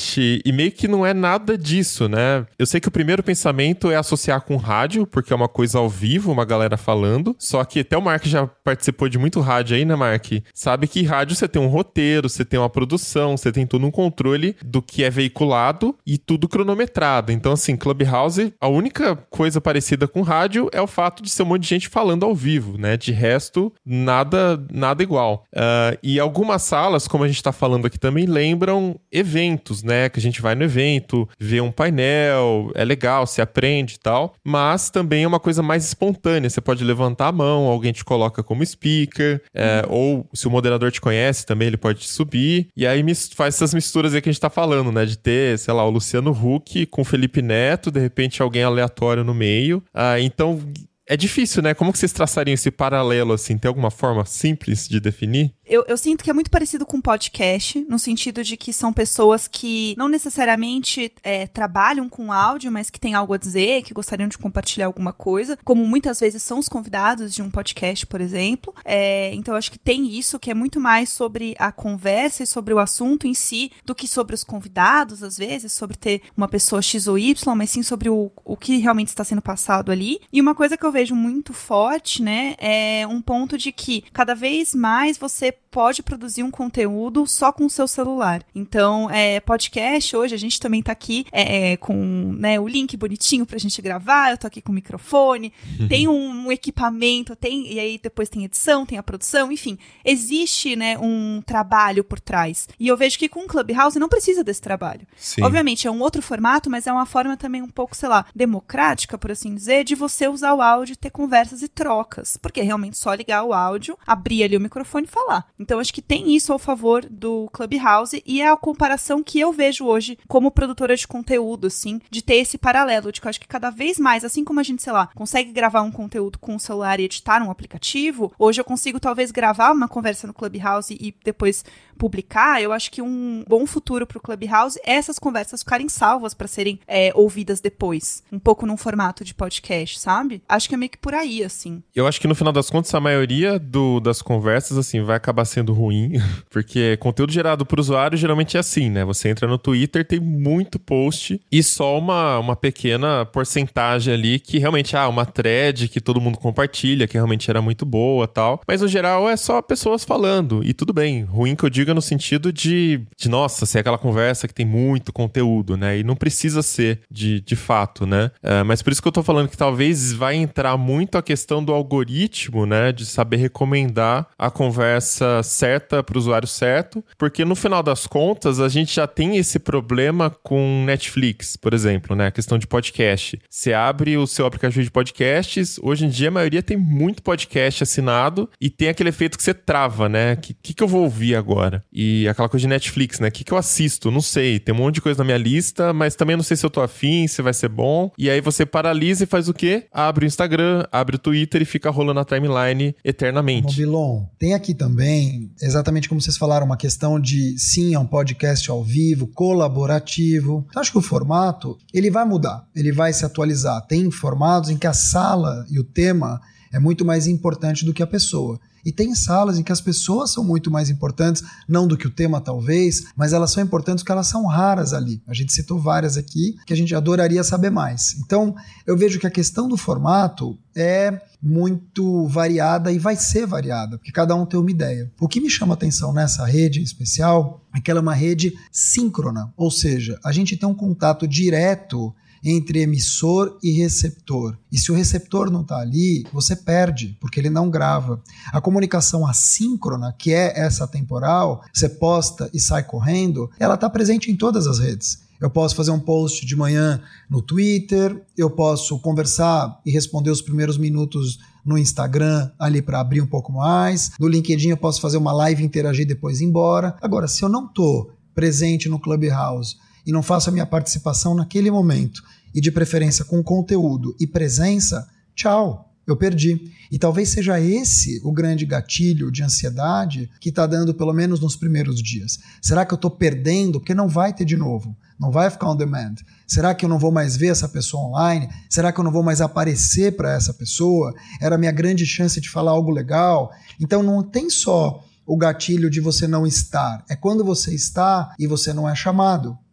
podcast e meio que não é nada disso, né? Eu sei que o primeiro pensamento é associar com rádio, porque é uma coisa ao vivo, uma galera falando, só que até o Mark já participou de muito rádio aí, né, Mark? Sabe que rádio você tem um roteiro, você tem uma produção, você tem todo um controle do que é veiculado e tudo cronometrado. Então, assim, Clubhouse, a única coisa parecida com rádio é o fato de ser um monte de gente falando ao vivo, né? De resto, nada, nada igual. Uh, e algumas salas, como a gente tá falando aqui também, lembram eventos, né? Que a gente vai no evento, vê um painel, é legal, se aprende e tal, mas também é uma coisa mais espontânea. Você pode levantar a mão, alguém te coloca como speaker, é, ou se o moderador te conhece também, ele pode te subir, e aí faz essas misturas aí que a gente tá falando, né? De ter, sei lá, o Luciano Huck com o Felipe Neto, de repente alguém aleatório no meio. Ah, então... É difícil, né? Como que vocês traçariam esse paralelo, assim? Tem alguma forma simples de definir? Eu, eu sinto que é muito parecido com podcast, no sentido de que são pessoas que não necessariamente é, trabalham com áudio, mas que têm algo a dizer, que gostariam de compartilhar alguma coisa, como muitas vezes são os convidados de um podcast, por exemplo. É, então, eu acho que tem isso, que é muito mais sobre a conversa e sobre o assunto em si, do que sobre os convidados, às vezes, sobre ter uma pessoa X ou Y, mas sim sobre o, o que realmente está sendo passado ali. E uma coisa que eu vejo muito forte, né, é um ponto de que cada vez mais você pode produzir um conteúdo só com o seu celular. Então, é, podcast, hoje a gente também tá aqui é, é, com, né, o link bonitinho pra gente gravar, eu tô aqui com o microfone, uhum. tem um, um equipamento, tem, e aí depois tem edição, tem a produção, enfim, existe, né, um trabalho por trás. E eu vejo que com o Clubhouse não precisa desse trabalho. Sim. Obviamente, é um outro formato, mas é uma forma também um pouco, sei lá, democrática, por assim dizer, de você usar o áudio e ter conversas e trocas. Porque é realmente só ligar o áudio, abrir ali o microfone e falar. Então, acho que tem isso ao favor do Clubhouse e é a comparação que eu vejo hoje como produtora de conteúdo, assim, de ter esse paralelo, de que eu acho que cada vez mais, assim como a gente, sei lá, consegue gravar um conteúdo com o celular e editar num aplicativo, hoje eu consigo talvez gravar uma conversa no Clubhouse e depois publicar. Eu acho que um bom futuro pro Clubhouse é essas conversas ficarem salvas para serem é, ouvidas depois, um pouco num formato de podcast, sabe? Acho que é meio que por aí, assim. Eu acho que no final das contas a maioria do, das conversas, assim, vai acabar sendo ruim, porque conteúdo gerado por usuário geralmente é assim, né? Você entra no Twitter, tem muito post e só uma, uma pequena porcentagem ali que realmente, ah, uma thread que todo mundo compartilha, que realmente era muito boa e tal, mas no geral é só pessoas falando, e tudo bem, ruim que eu digo no sentido de, de nossa, ser aquela conversa que tem muito conteúdo, né? E não precisa ser de, de fato, né? É, mas por isso que eu tô falando que talvez vai entrar muito a questão do algoritmo, né? De saber recomendar a conversa certa para o usuário certo, porque no final das contas a gente já tem esse problema com Netflix, por exemplo, né? A questão de podcast. Você abre o seu aplicativo de podcasts, hoje em dia a maioria tem muito podcast assinado e tem aquele efeito que você trava, né? O que, que, que eu vou ouvir agora? E aquela coisa de Netflix, né? O que, que eu assisto? Não sei. Tem um monte de coisa na minha lista, mas também não sei se eu tô afim, se vai ser bom. E aí você paralisa e faz o quê? Abre o Instagram, abre o Twitter e fica rolando a timeline eternamente. Mobilon, tem aqui também, exatamente como vocês falaram, uma questão de, sim, é um podcast ao vivo, colaborativo. Eu acho que o formato, ele vai mudar, ele vai se atualizar. Tem formatos em que a sala e o tema é muito mais importante do que a pessoa. E tem salas em que as pessoas são muito mais importantes, não do que o tema talvez, mas elas são importantes porque elas são raras ali. A gente citou várias aqui que a gente adoraria saber mais. Então, eu vejo que a questão do formato é muito variada e vai ser variada, porque cada um tem uma ideia. O que me chama atenção nessa rede em especial é que ela é uma rede síncrona, ou seja, a gente tem um contato direto entre emissor e receptor. E se o receptor não está ali, você perde, porque ele não grava. A comunicação assíncrona, que é essa temporal, você posta e sai correndo, ela está presente em todas as redes. Eu posso fazer um post de manhã no Twitter, eu posso conversar e responder os primeiros minutos no Instagram, ali para abrir um pouco mais. No LinkedIn eu posso fazer uma live, interagir e depois ir embora. Agora, se eu não estou presente no Clubhouse e não faço a minha participação naquele momento, e de preferência com conteúdo e presença, tchau, eu perdi. E talvez seja esse o grande gatilho de ansiedade que está dando pelo menos nos primeiros dias. Será que eu estou perdendo? Porque não vai ter de novo. Não vai ficar on demand. Será que eu não vou mais ver essa pessoa online? Será que eu não vou mais aparecer para essa pessoa? Era a minha grande chance de falar algo legal. Então não tem só o gatilho de você não estar. É quando você está e você não é chamado.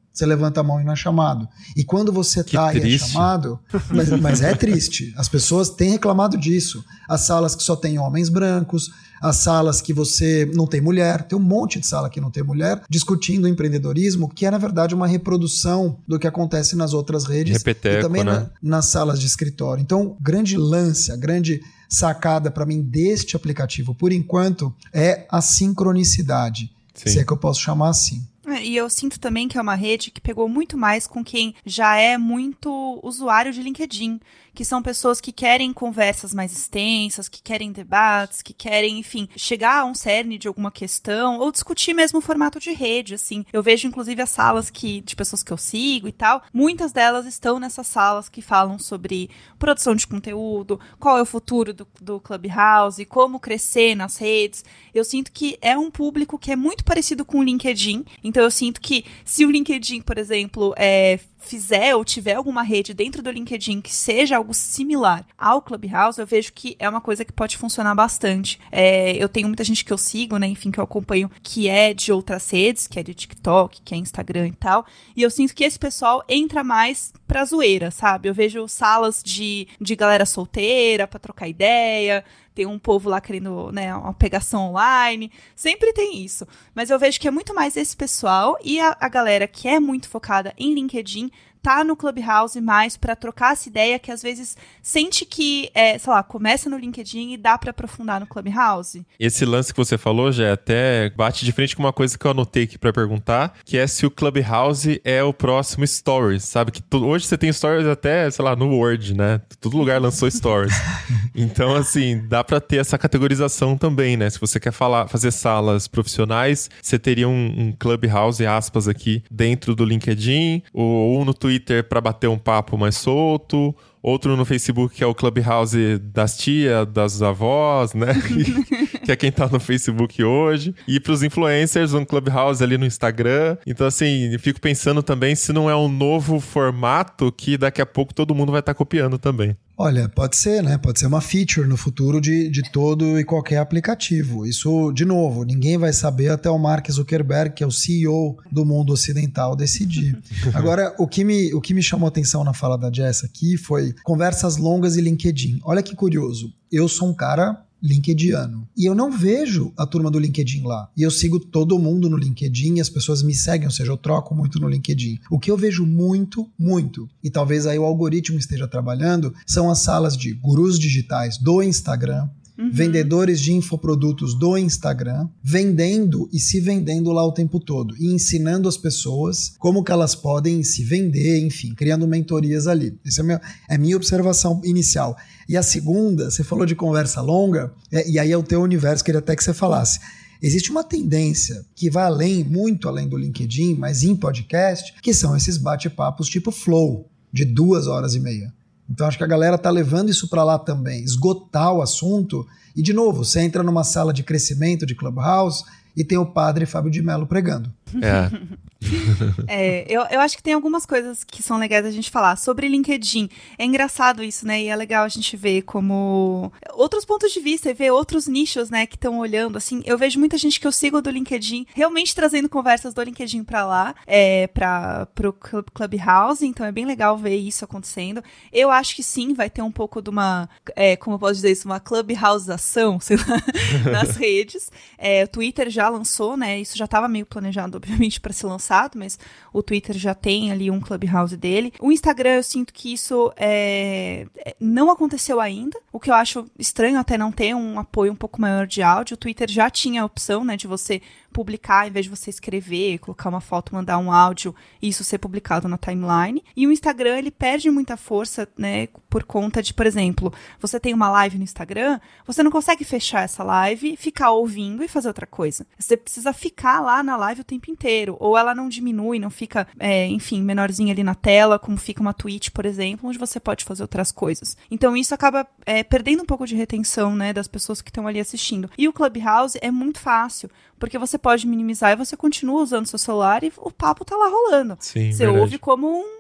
você levanta a mão e não é chamado. E quando você Que tá triste. e é chamado... Mas, mas é triste. As pessoas têm reclamado disso. As salas que só tem homens brancos, as salas que você não tem mulher, tem um monte de sala que não tem mulher, discutindo empreendedorismo, que é, na verdade, uma reprodução do que acontece nas outras redes. Repeteco, e também né? na, nas salas de escritório. Então, grande lance, a grande sacada para mim deste aplicativo, por enquanto, é a sincronicidade. Sim. Se é que eu posso chamar assim. E eu sinto também que é uma rede que pegou muito mais com quem já é muito usuário de LinkedIn, que são pessoas que querem conversas mais extensas, que querem debates, que querem, enfim, chegar a um cerne de alguma questão, ou discutir mesmo o formato de rede, assim. Eu vejo, inclusive, as salas que, de pessoas que eu sigo e tal, muitas delas estão nessas salas que falam sobre produção de conteúdo, qual é o futuro do, do Clubhouse, como crescer nas redes. Eu sinto que é um público que é muito parecido com o LinkedIn, então eu sinto que se o LinkedIn, por exemplo, é... fizer ou tiver alguma rede dentro do LinkedIn que seja algo similar ao Clubhouse, eu vejo que é uma coisa que pode funcionar bastante. É, eu tenho muita gente que eu sigo, né, enfim, que eu acompanho, que é de outras redes, que é de TikTok, que é Instagram e tal, e eu sinto que esse pessoal entra mais pra zoeira, sabe? Eu vejo salas de, de galera solteira pra trocar ideia, tem um povo lá querendo, né, uma pegação online, sempre tem isso. Mas eu vejo que é muito mais esse pessoal e a, a galera que é muito focada em LinkedIn tá no Clubhouse mais pra trocar essa ideia que às vezes sente que, é, sei lá, começa no LinkedIn e dá pra aprofundar no Clubhouse. Esse lance que você falou já até bate de frente com uma coisa que eu anotei aqui pra perguntar, que é se o Clubhouse é o próximo Stories, sabe? Que tu, hoje você tem Stories até, sei lá, no Word, né? Todo lugar lançou Stories. Então, assim, dá pra ter essa categorização também, né? Se você quer falar, fazer salas profissionais, você teria um, um Clubhouse, aspas aqui, dentro do LinkedIn, ou, ou no Twitter pra bater um papo mais solto, outro no Facebook, que é o Clubhouse das tias, das avós, né? Que é quem tá no Facebook hoje. E pros influencers, um Clubhouse ali no Instagram. Então, assim, eu fico pensando também se não é um novo formato que daqui a pouco todo mundo vai estar tá copiando também. Olha, pode ser, né? Pode ser uma feature no futuro de, de todo e qualquer aplicativo. Isso, de novo, ninguém vai saber até o Mark Zuckerberg, que é o C E O do mundo ocidental, decidir. Agora, o que me, o que me chamou a atenção na fala da Jess aqui foi conversas longas e LinkedIn. Olha que curioso. Eu sou um cara linkediano. E eu não vejo a turma do LinkedIn lá. E eu sigo todo mundo no LinkedIn e as pessoas me seguem, ou seja, eu troco muito no LinkedIn. O que eu vejo muito, muito, e talvez aí o algoritmo esteja trabalhando, são as salas de gurus digitais do Instagram, uhum. vendedores de infoprodutos do Instagram, vendendo e se vendendo lá o tempo todo, e ensinando as pessoas como que elas podem se vender, enfim, criando mentorias ali. Essa é a minha, é a minha observação inicial. E a segunda, você falou de conversa longa, é, e aí é o teu universo, queria até que você falasse. Existe uma tendência que vai além, muito além do LinkedIn, mas em podcast, que são esses bate-papos tipo flow, de duas horas e meia. Então acho que a galera tá levando isso para lá também, esgotar o assunto. E de novo, você entra numa sala de crescimento de Clubhouse e tem o padre Fábio de Mello pregando. É. é, eu, eu acho que tem algumas coisas que são legais a gente falar. Sobre LinkedIn, é engraçado isso, né? E é legal a gente ver como outros pontos de vista e ver outros nichos, né, que estão olhando, assim. Eu vejo muita gente que eu sigo do LinkedIn realmente trazendo conversas do LinkedIn pra lá, é, pra, pro Clubhouse, então é bem legal ver isso acontecendo. Eu acho que sim, vai ter um pouco de uma, é, como eu posso dizer isso, uma Clubhouse-ação, sei lá, nas redes. É, o Twitter já lançou, né, isso já estava meio planejado, obviamente, para ser lançado, mas o Twitter já tem ali um Clubhouse dele. O Instagram, eu sinto que isso é, não aconteceu ainda, o que eu acho estranho até não ter um apoio um pouco maior de áudio. O Twitter já tinha a opção, né, de você publicar, em vez de você escrever, colocar uma foto, mandar um áudio, e isso ser publicado na timeline. E o Instagram, ele perde muita força, né, por conta de, por exemplo, você tem uma live no Instagram, você não consegue fechar essa live, ficar ouvindo e fazer outra coisa. Você precisa ficar lá na live o tempo inteiro, ou ela não diminui, não fica, é, enfim, menorzinha ali na tela, como fica uma Twitch, por exemplo, onde você pode fazer outras coisas. Então isso acaba é, perdendo um pouco de retenção, né, das pessoas que estão ali assistindo. E o Clubhouse é muito fácil, porque você pode minimizar e você continua usando seu celular e o papo tá lá rolando. Sim, você verdade. ouve como uma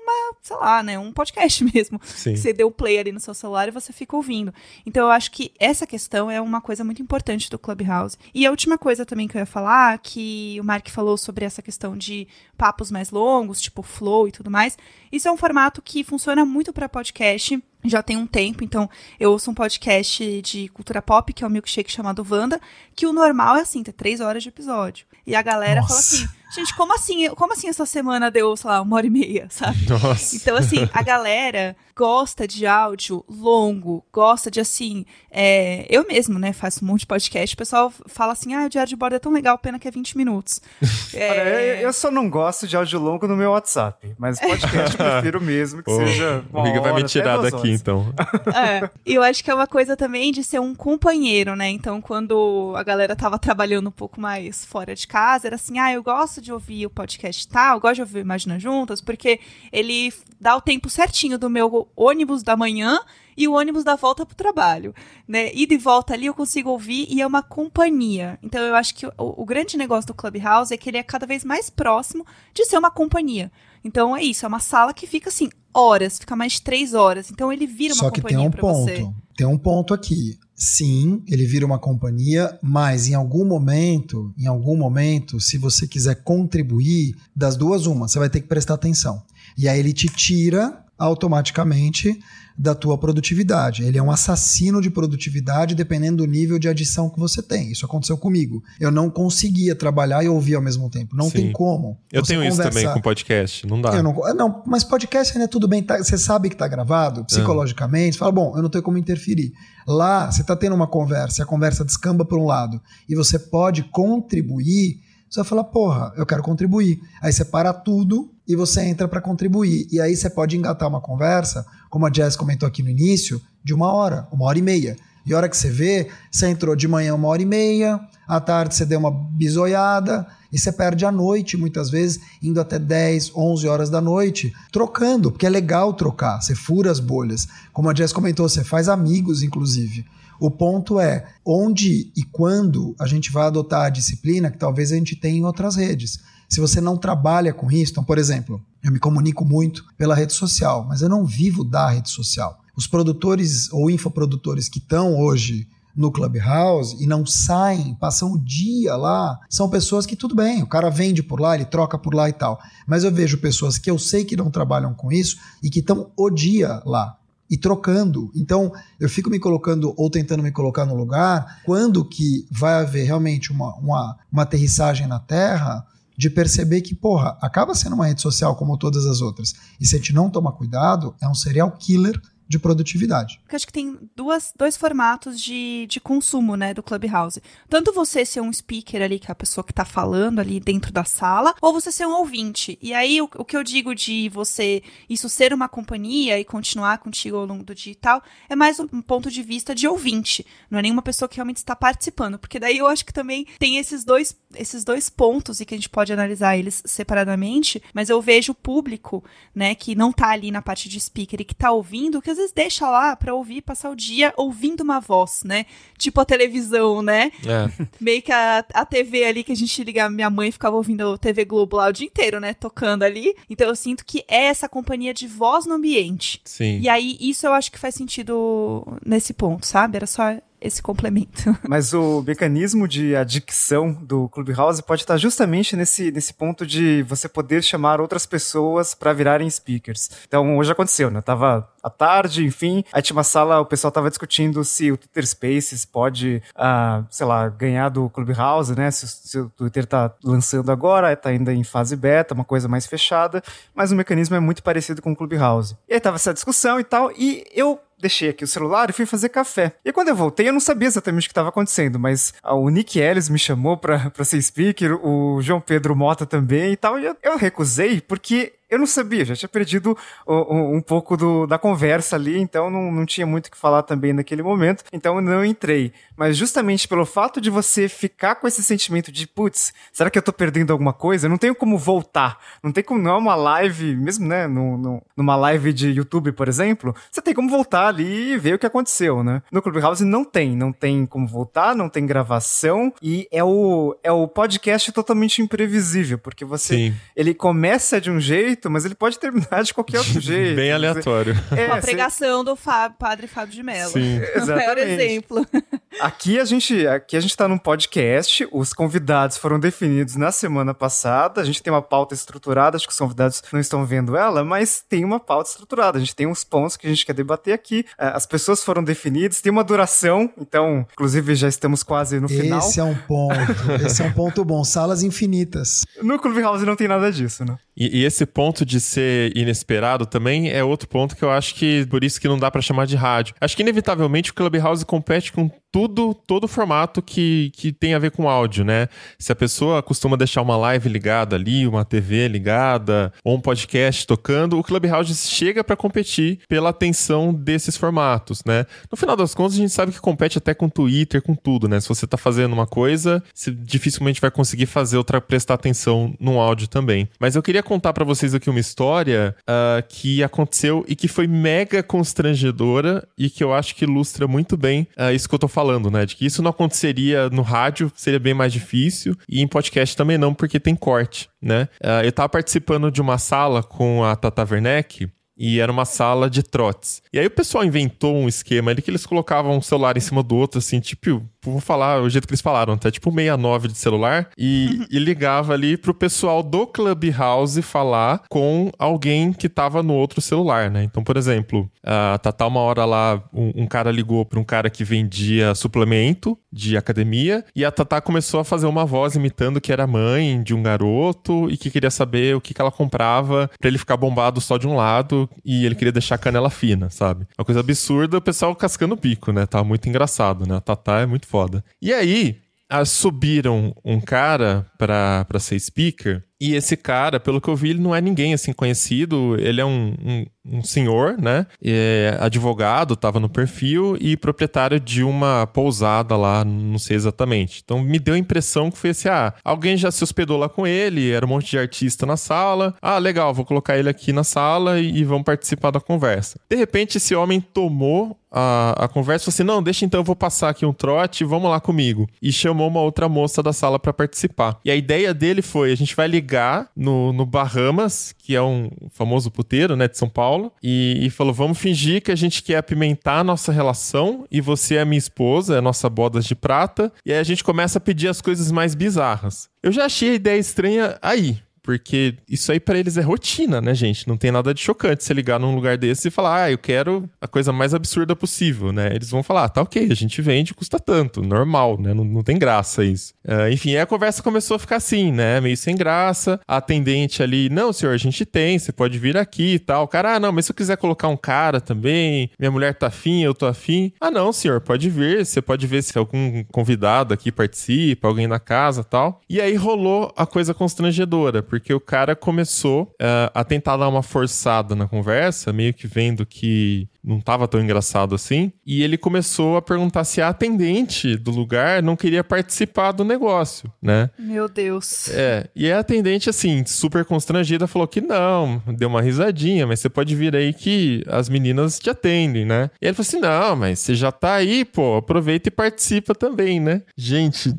uma, sei lá, né, um podcast mesmo. Sim. Você deu play ali no seu celular e você fica ouvindo. Então eu acho que essa questão é uma coisa muito importante do Clubhouse. E a última coisa também que eu ia falar, que o Mark falou sobre essa questão de papos mais longos, tipo Flow e tudo mais, isso é um formato que funciona muito para podcast. Já tem um tempo, então eu ouço um podcast de cultura pop, que é o Milkshake chamado Wanda, que o normal é assim, ter três horas de episódio. E a galera Nossa. fala assim, gente, como assim, como assim essa semana deu, sei lá, uma hora e meia, sabe? Nossa. Então, assim, a galera gosta de áudio longo, gosta de, assim, é, eu mesmo, né, faço um monte de podcast, o pessoal fala assim, ah, o Diário de Bordo é tão legal, pena que é vinte minutos. É... Olha, eu, eu só não gosto de áudio longo no meu WhatsApp, mas podcast eu prefiro mesmo que Oh, seja uma o Riga vai hora, me tirar até duas daqui, horas. então. É, e eu acho que é uma coisa também de ser um companheiro, né? Então, quando a galera tava trabalhando um pouco mais fora de casa, era assim, ah, eu gosto de ouvir o podcast tal, eu gosto de ouvir o Imagina Juntas, porque ele dá o tempo certinho do meu ônibus da manhã e o ônibus da volta pro trabalho, né? Ida e volta ali eu consigo ouvir e é uma companhia. Então, eu acho que o, o grande negócio do Clubhouse é que ele é cada vez mais próximo de ser uma companhia. Então, é isso, é uma sala que fica assim, horas, fica mais de três horas. Então ele vira uma Só que companhia tem um pra ponto. você. Tem um ponto aqui. Sim, ele vira uma companhia, mas em algum momento, em algum momento, se você quiser contribuir, das duas uma, você vai ter que prestar atenção. E aí ele te tira automaticamente da tua produtividade. Ele é um assassino de produtividade dependendo do nível de adição que você tem. Isso aconteceu comigo. Eu não conseguia trabalhar e ouvir ao mesmo tempo. Não Sim. tem como. Eu Você tenho isso conversa- também com podcast, não dá. Eu não, não, mas podcast ainda é tudo bem, tá- você sabe que tá gravado psicologicamente, você fala, bom, eu não tenho como interferir. Lá, você tá tendo uma conversa, e a conversa descamba por um lado, e você pode contribuir, você vai falar, porra, eu quero contribuir. Aí você para tudo e você entra para contribuir. E aí você pode engatar uma conversa, como a Jess comentou aqui no início, de uma hora, uma hora e meia. E a hora que você vê, você entrou de manhã uma hora e meia, à tarde você deu uma bisoiada, e você perde a noite, muitas vezes, indo até dez, onze horas da noite, trocando, porque é legal trocar, você fura as bolhas. Como a Jess comentou, você faz amigos, inclusive. O ponto é onde e quando a gente vai adotar a disciplina que talvez a gente tenha em outras redes. Se você não trabalha com isso, então, por exemplo, eu me comunico muito pela rede social, mas eu não vivo da rede social. Os produtores ou infoprodutores que estão hoje no Clubhouse e não saem, passam o dia lá, são pessoas que tudo bem, o cara vende por lá, ele troca por lá e tal. Mas eu vejo pessoas que eu sei que não trabalham com isso e que estão o dia lá e trocando. Então, eu fico me colocando ou tentando me colocar no lugar, quando que vai haver realmente uma, uma, uma aterrissagem na Terra, de perceber que, porra, acaba sendo uma rede social como todas as outras. E se a gente não tomar cuidado, é um serial killer de produtividade. Porque acho que tem duas, dois formatos de, de consumo, né, do Clubhouse. Tanto você ser um speaker ali, que é a pessoa que tá falando ali dentro da sala, ou você ser um ouvinte. E aí, o, o que eu digo de você, isso ser uma companhia e continuar contigo ao longo do dia e tal, é mais um, um ponto de vista de ouvinte. Não é nenhuma pessoa que realmente está participando. Porque daí eu acho que também tem esses dois, esses dois pontos, e que a gente pode analisar eles separadamente, mas eu vejo o público, né, que não tá ali na parte de speaker e que tá ouvindo, que às vezes deixa lá pra ouvir, passar o dia ouvindo uma voz, né? Tipo a televisão, né? É. Meio que a, a T V ali que a gente liga, minha mãe ficava ouvindo a T V Globo lá o dia inteiro, né? Tocando ali. Então eu sinto que é essa companhia de voz no ambiente. Sim. E aí, isso eu acho que faz sentido nesse ponto, sabe? Era só esse complemento. Mas o mecanismo de adicção do Clubhouse pode estar justamente nesse, nesse ponto de você poder chamar outras pessoas para virarem speakers. Então, hoje aconteceu, né? Tava à tarde, enfim, aí tinha uma sala, o pessoal tava discutindo se o Twitter Spaces pode, ah, sei lá, ganhar do Clubhouse, né? Se, se o Twitter tá lançando agora, tá ainda em fase beta, uma coisa mais fechada, mas o mecanismo é muito parecido com o Clubhouse. E aí tava essa discussão e tal, e eu deixei aqui o celular e fui fazer café. E quando eu voltei, eu não sabia exatamente o que estava acontecendo, mas o Nick Ellis me chamou pra, pra ser speaker, o João Pedro Mota também e tal, e eu, eu recusei porque eu não sabia, já tinha perdido um, um pouco do, da conversa ali, então não, não tinha muito o que falar também naquele momento, então eu não entrei. Mas justamente pelo fato de você ficar com esse sentimento de, putz, será que eu tô perdendo alguma coisa? Eu não tenho como voltar, não tem como, não é uma live, mesmo, né, no, no, numa live de YouTube, por exemplo, você tem como voltar ali e ver o que aconteceu, né? No Clubhouse não tem, não tem como voltar, não tem gravação, e é o, é o podcast totalmente imprevisível, porque você, Sim. ele começa de um jeito, jeito, mas ele pode terminar de qualquer outro jeito. Bem aleatório. É, uma pregação do Fábio, padre Fábio de Mello. Sim. O maior exemplo. Aqui a gente aqui a gente tá num podcast, os convidados foram definidos na semana passada, a gente tem uma pauta estruturada, acho que os convidados não estão vendo ela, mas tem uma pauta estruturada, a gente tem uns pontos que a gente quer debater aqui, as pessoas foram definidas, tem uma duração, então, inclusive já estamos quase no final. Esse é um ponto, esse é um ponto bom, salas infinitas. No Clubhouse não tem nada disso, né? E, e esse ponto de ser inesperado também é outro ponto que eu acho que, por isso que não dá pra chamar de rádio. Acho que inevitavelmente o Clubhouse compete com tudo, todo o formato que, que tem a ver com áudio, né? Se a pessoa costuma deixar uma live ligada ali, uma T V ligada, ou um podcast tocando, o Clubhouse chega para competir pela atenção desses formatos, né? No final das contas, a gente sabe que compete até com Twitter, com tudo, né? Se você tá fazendo uma coisa, você dificilmente vai conseguir fazer outra, prestar atenção no áudio também. Mas eu queria contar para vocês aqui uma história uh, que aconteceu e que foi mega constrangedora e que eu acho que ilustra muito bem uh, isso que eu tô falando. falando, né, de que isso não aconteceria no rádio, seria bem mais difícil, e em podcast também não, porque tem corte, né. Uh, eu tava participando de uma sala com a Tata Werneck, e era uma sala de trotes. E aí o pessoal inventou um esquema ali que eles colocavam um celular em cima do outro, assim, tipo, vou falar o jeito que eles falaram, tá? Tipo sessenta e nove de celular, e, e ligava ali pro pessoal do Clubhouse falar com alguém que tava no outro celular, né? Então, por exemplo, a Tatá, uma hora lá, um, um cara ligou pra um cara que vendia suplemento de academia, e a Tatá começou a fazer uma voz imitando que era mãe de um garoto e que queria saber o que, que ela comprava pra ele ficar bombado só de um lado, e ele queria deixar a canela fina, sabe? Uma coisa absurda, o pessoal cascando o bico, né? Tava muito engraçado, né? A Tatá é muito foda. E aí, a, subiram um cara pra, pra ser speaker, e esse cara, pelo que eu vi, ele não é ninguém, assim, conhecido. Ele é um, um, um senhor, né? É advogado, tava no perfil, e proprietário de uma pousada lá, não sei exatamente. Então, me deu a impressão que foi assim, ah, alguém já se hospedou lá com ele, era um monte de artista na sala. Ah, legal, vou colocar ele aqui na sala e, e vamos participar da conversa. De repente, esse homem tomou a, a conversa e falou assim, não, deixa então, eu vou passar aqui um trote, vamos lá comigo. E chamou uma outra moça da sala pra participar. E a ideia dele foi, a gente vai ligar no, no Bahamas, que é um famoso puteiro, né, de São Paulo, e, e falou, vamos fingir que a gente quer apimentar a nossa relação, e você é minha esposa, é a nossa bodas de prata, e aí a gente começa a pedir as coisas mais bizarras. Eu já achei a ideia estranha aí, porque isso aí pra eles é rotina, né, gente? Não tem nada de chocante você ligar num lugar desse e falar, ah, eu quero a coisa mais absurda possível, né? Eles vão falar, ah, tá ok, a gente vende, custa tanto, normal, né? Não, não tem graça isso. Uh, enfim, aí a conversa começou a ficar assim, né? Meio sem graça. A atendente ali, não, senhor, a gente tem, você pode vir aqui e tal. O cara, ah, não, mas se eu quiser colocar um cara também, minha mulher tá afim, eu tô afim. Ah, não, senhor, pode vir, você pode ver se algum convidado aqui participa, alguém na casa e tal. E aí rolou a coisa constrangedora, porque o cara começou uh, a tentar dar uma forçada na conversa, meio que vendo que não tava tão engraçado assim, e ele começou a perguntar se a atendente do lugar não queria participar do negócio, né? Meu Deus. É, e a atendente, assim, super constrangida, falou que não, deu uma risadinha, mas você pode vir aí que as meninas te atendem, né? E ele falou assim, não, mas você já tá aí, pô, aproveita e participa também, né? Gente,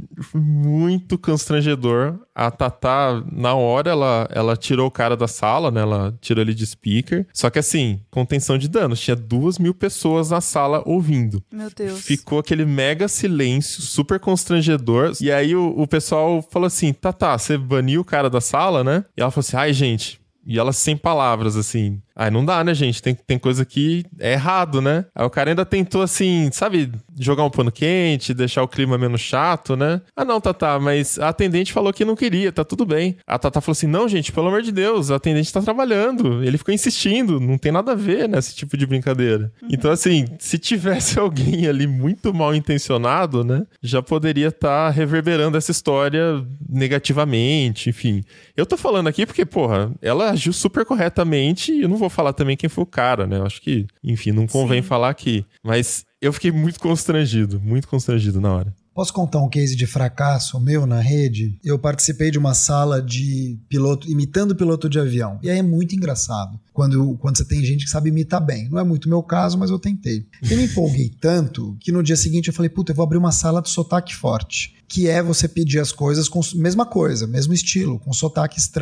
muito constrangedor. A Tatá, na hora, ela, ela tirou o cara da sala, né? Ela tirou ele de speaker, só que assim, contenção de danos, tinha duas mil pessoas na sala ouvindo. Meu Deus. Ficou aquele mega silêncio, super constrangedor. E aí o, o pessoal falou assim, tá, tá, você baniu o cara da sala, né? E ela falou assim, ai, gente... E ela sem palavras, assim... Ai, não dá, né, gente? Tem, tem coisa que é errado, né? Aí o cara ainda tentou, assim, sabe... Jogar um pano quente, deixar o clima menos chato, né? Ah, não, Tatá, mas a atendente falou que não queria, tá tudo bem. A Tatá falou assim, não, gente, pelo amor de Deus, a atendente tá trabalhando. Ele ficou insistindo, não tem nada a ver nesse tipo de brincadeira. Uhum. Então, assim, se tivesse alguém ali muito mal intencionado, né? Já poderia estar tá reverberando essa história negativamente, enfim. Eu tô falando aqui porque, porra, ela agiu super corretamente e eu não vou falar também quem foi o cara, né? Eu acho que, enfim, não convém Sim. falar aqui. Mas eu fiquei muito constrangido, muito constrangido na hora. Posso contar um case de fracasso meu na rede? Eu participei de uma sala de piloto, imitando piloto de avião. E aí é muito engraçado, quando, quando você tem gente que sabe imitar bem. Não é muito o meu caso, mas eu tentei. Eu me empolguei tanto que no dia seguinte eu falei, puta, eu vou abrir uma sala de sotaque forte. Que é você pedir as coisas com mesma coisa, mesmo estilo, com sotaque estranho.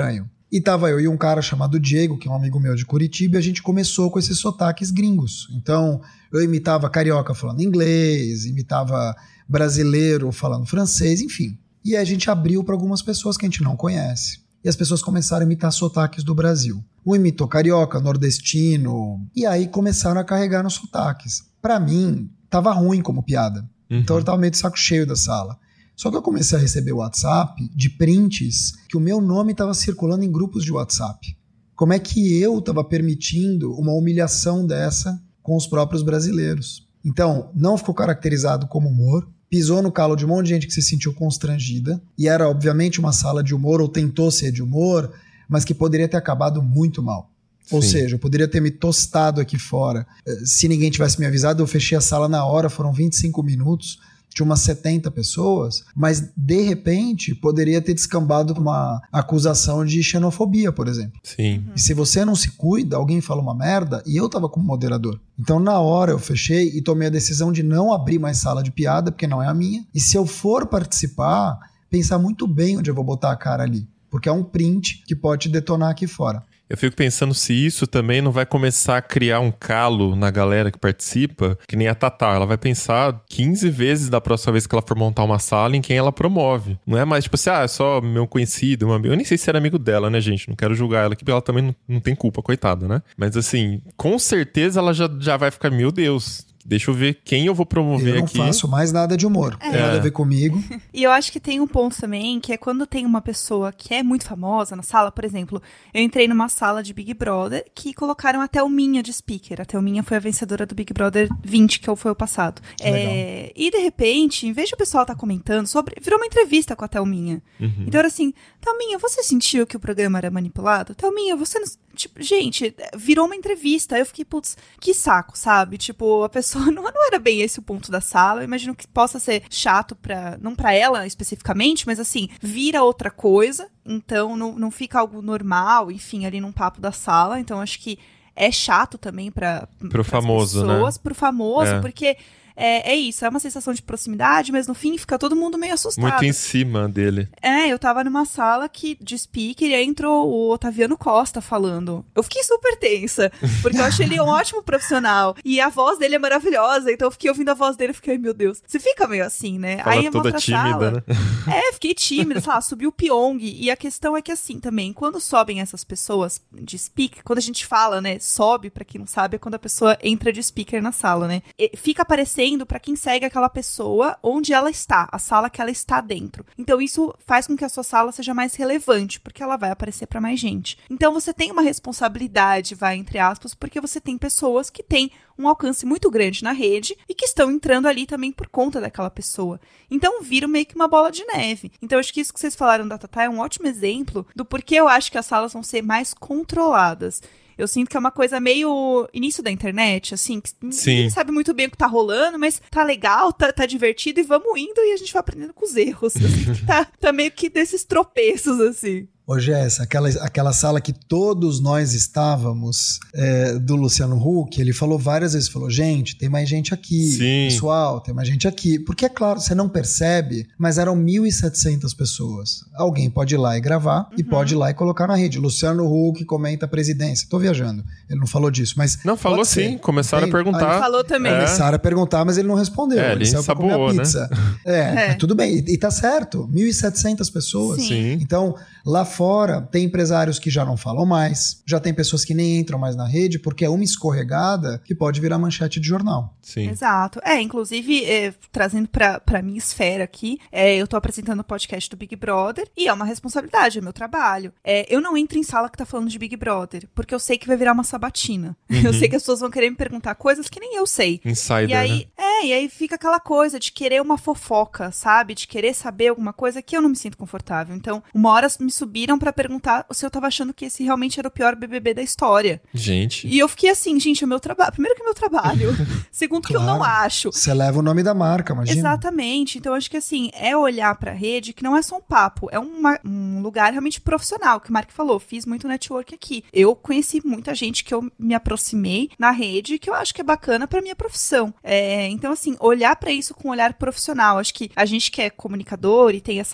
E tava eu e um cara chamado Diego, que é um amigo meu de Curitiba, e a gente começou com esses sotaques gringos. Então, eu imitava carioca falando inglês, imitava brasileiro falando francês, enfim. E aí a gente abriu para algumas pessoas que a gente não conhece. E as pessoas começaram a imitar sotaques do Brasil. Um imitou carioca, nordestino, e aí começaram a carregar nos sotaques. Para mim, tava ruim como piada. Uhum. Então eu tava meio de saco cheio da sala. Só que eu comecei a receber WhatsApp de prints que o meu nome estava circulando em grupos de WhatsApp. Como é que eu estava permitindo uma humilhação dessa com os próprios brasileiros? Então, não ficou caracterizado como humor, pisou no calo de um monte de gente que se sentiu constrangida, e era obviamente uma sala de humor, ou tentou ser de humor, mas que poderia ter acabado muito mal. Sim. Ou seja, eu poderia ter me tostado aqui fora. Se ninguém tivesse me avisado, eu fechei a sala na hora, foram vinte e cinco minutos, tinha umas setenta pessoas, mas de repente poderia ter descambado com uma acusação de xenofobia, por exemplo. Sim. E se você não se cuida, alguém fala uma merda, e eu tava como moderador. Então na hora eu fechei e tomei a decisão de não abrir mais sala de piada, porque não é a minha. E se eu for participar, pensar muito bem onde eu vou botar a cara ali, porque é um print que pode te detonar aqui fora. Eu fico pensando se isso também não vai começar a criar um calo na galera que participa, que nem a Tatá. Ela vai pensar quinze vezes da próxima vez que ela for montar uma sala em quem ela promove. Não é mais tipo assim, ah, é só meu conhecido, meu amigo. Eu nem sei se era amigo dela, né, gente? Não quero julgar ela aqui, porque ela também não, não tem culpa, coitada, né? Mas assim, com certeza ela já, já vai ficar, meu Deus... Deixa eu ver quem eu vou promover aqui. Eu não aqui. faço mais nada de humor. É. Tem nada a ver comigo. E eu acho que tem um ponto também, que é quando tem uma pessoa que é muito famosa na sala, por exemplo, eu entrei numa sala de Big Brother que colocaram a Thelminha de speaker. A Thelminha foi a vencedora do Big Brother vinte, que foi o passado. É, e de repente, em vez de o pessoal estar tá comentando sobre... Virou uma entrevista com a Thelminha. Uhum. Então era assim, Thelminha, você sentiu que o programa era manipulado? Thelminha, você não... Tipo, gente, virou uma entrevista. Aí eu fiquei, putz, que saco, sabe? Tipo, a pessoa não, não era bem esse o ponto da sala. Eu imagino que possa ser chato pra... Não pra ela especificamente, mas assim, vira outra coisa. Então, não, não fica algo normal, enfim, ali num papo da sala. Então, acho que é chato também pra... Pro famoso, pessoas, né? Pro famoso, é. porque... É, é isso, é uma sensação de proximidade, mas no fim fica todo mundo meio assustado. Muito em cima dele. É, eu tava numa sala que, de speaker e aí entrou o Otaviano Costa falando. Eu fiquei super tensa, porque eu achei ele um ótimo profissional. E a voz dele é maravilhosa, então eu fiquei ouvindo a voz dele e fiquei, ai meu Deus. Você fica meio assim, né? Fala aí é toda outra tímida, sala. né? É, fiquei tímida, sei lá, subiu o Pyong. E a questão é que assim também, quando sobem essas pessoas de speaker, quando a gente fala, né, sobe, pra quem não sabe, é quando a pessoa entra de speaker na sala, né? E fica aparecendo pra quem segue aquela pessoa onde ela está, a sala que ela está dentro. Então isso faz com que a sua sala seja mais relevante, porque ela vai aparecer para mais gente. Então você tem uma responsabilidade, vai, entre aspas, porque você tem pessoas que têm um alcance muito grande na rede e que estão entrando ali também por conta daquela pessoa. Então vira meio que uma bola de neve. Então acho que isso que vocês falaram da Tatá é um ótimo exemplo do porquê eu acho que as salas vão ser mais controladas. Eu sinto que é uma coisa meio início da internet, assim, que Sim. ninguém sabe muito bem o que tá rolando, mas tá legal, tá, tá divertido e vamos indo e a gente vai aprendendo com os erros. Eu sinto que tá, tá meio que desses tropeços, assim. Ô Jess, aquela, aquela sala que todos nós estávamos, é, do Luciano Huck, ele falou várias vezes, falou, gente, tem mais gente aqui, Sim. pessoal, tem mais gente aqui. Porque é claro, você não percebe, mas eram mil e setecentas pessoas. Alguém pode ir lá e gravar, uhum. e pode ir lá e colocar na rede. Luciano Huck comenta a presidência. Tô viajando, ele não falou disso, mas... Não, falou sim, começaram tem, a perguntar. Ele falou também. É. Começaram a perguntar, mas ele não respondeu. É, ele ele saiu pra comer a pizza. Né? É, é. é, tudo bem, e, e tá certo, mil e setecentas pessoas. Sim. Então, lá fora, tem empresários que já não falam mais, já tem pessoas que nem entram mais na rede, porque é uma escorregada que pode virar manchete de jornal. Sim. Exato. É, inclusive, é, trazendo pra, pra minha esfera aqui, é, eu tô apresentando o podcast do Big Brother e é uma responsabilidade, é meu trabalho. É, eu não entro em sala que tá falando de Big Brother, porque eu sei que vai virar uma sabatina. Uhum. Eu sei que as pessoas vão querer me perguntar coisas que nem eu sei. Insider, e aí, né? É, e aí fica aquela coisa de querer uma fofoca, sabe? De querer saber alguma coisa que eu não me sinto confortável. Então, uma hora me subiram pra perguntar se eu tava achando que esse realmente era o pior B B B da história. Gente. E eu fiquei assim, gente, é o meu trabalho. Primeiro que é meu trabalho. Segundo Claro. que eu não acho. Você leva o nome da marca, imagina. Exatamente. Então, acho que assim, é olhar pra rede que não é só um papo, é uma, um lugar realmente profissional, que o Mark falou, fiz muito network aqui. Eu conheci muita gente que eu me aproximei na rede, que eu acho que é bacana pra minha profissão. É, então, assim, olhar pra isso com um olhar profissional. Acho que a gente que é comunicador e tem essa...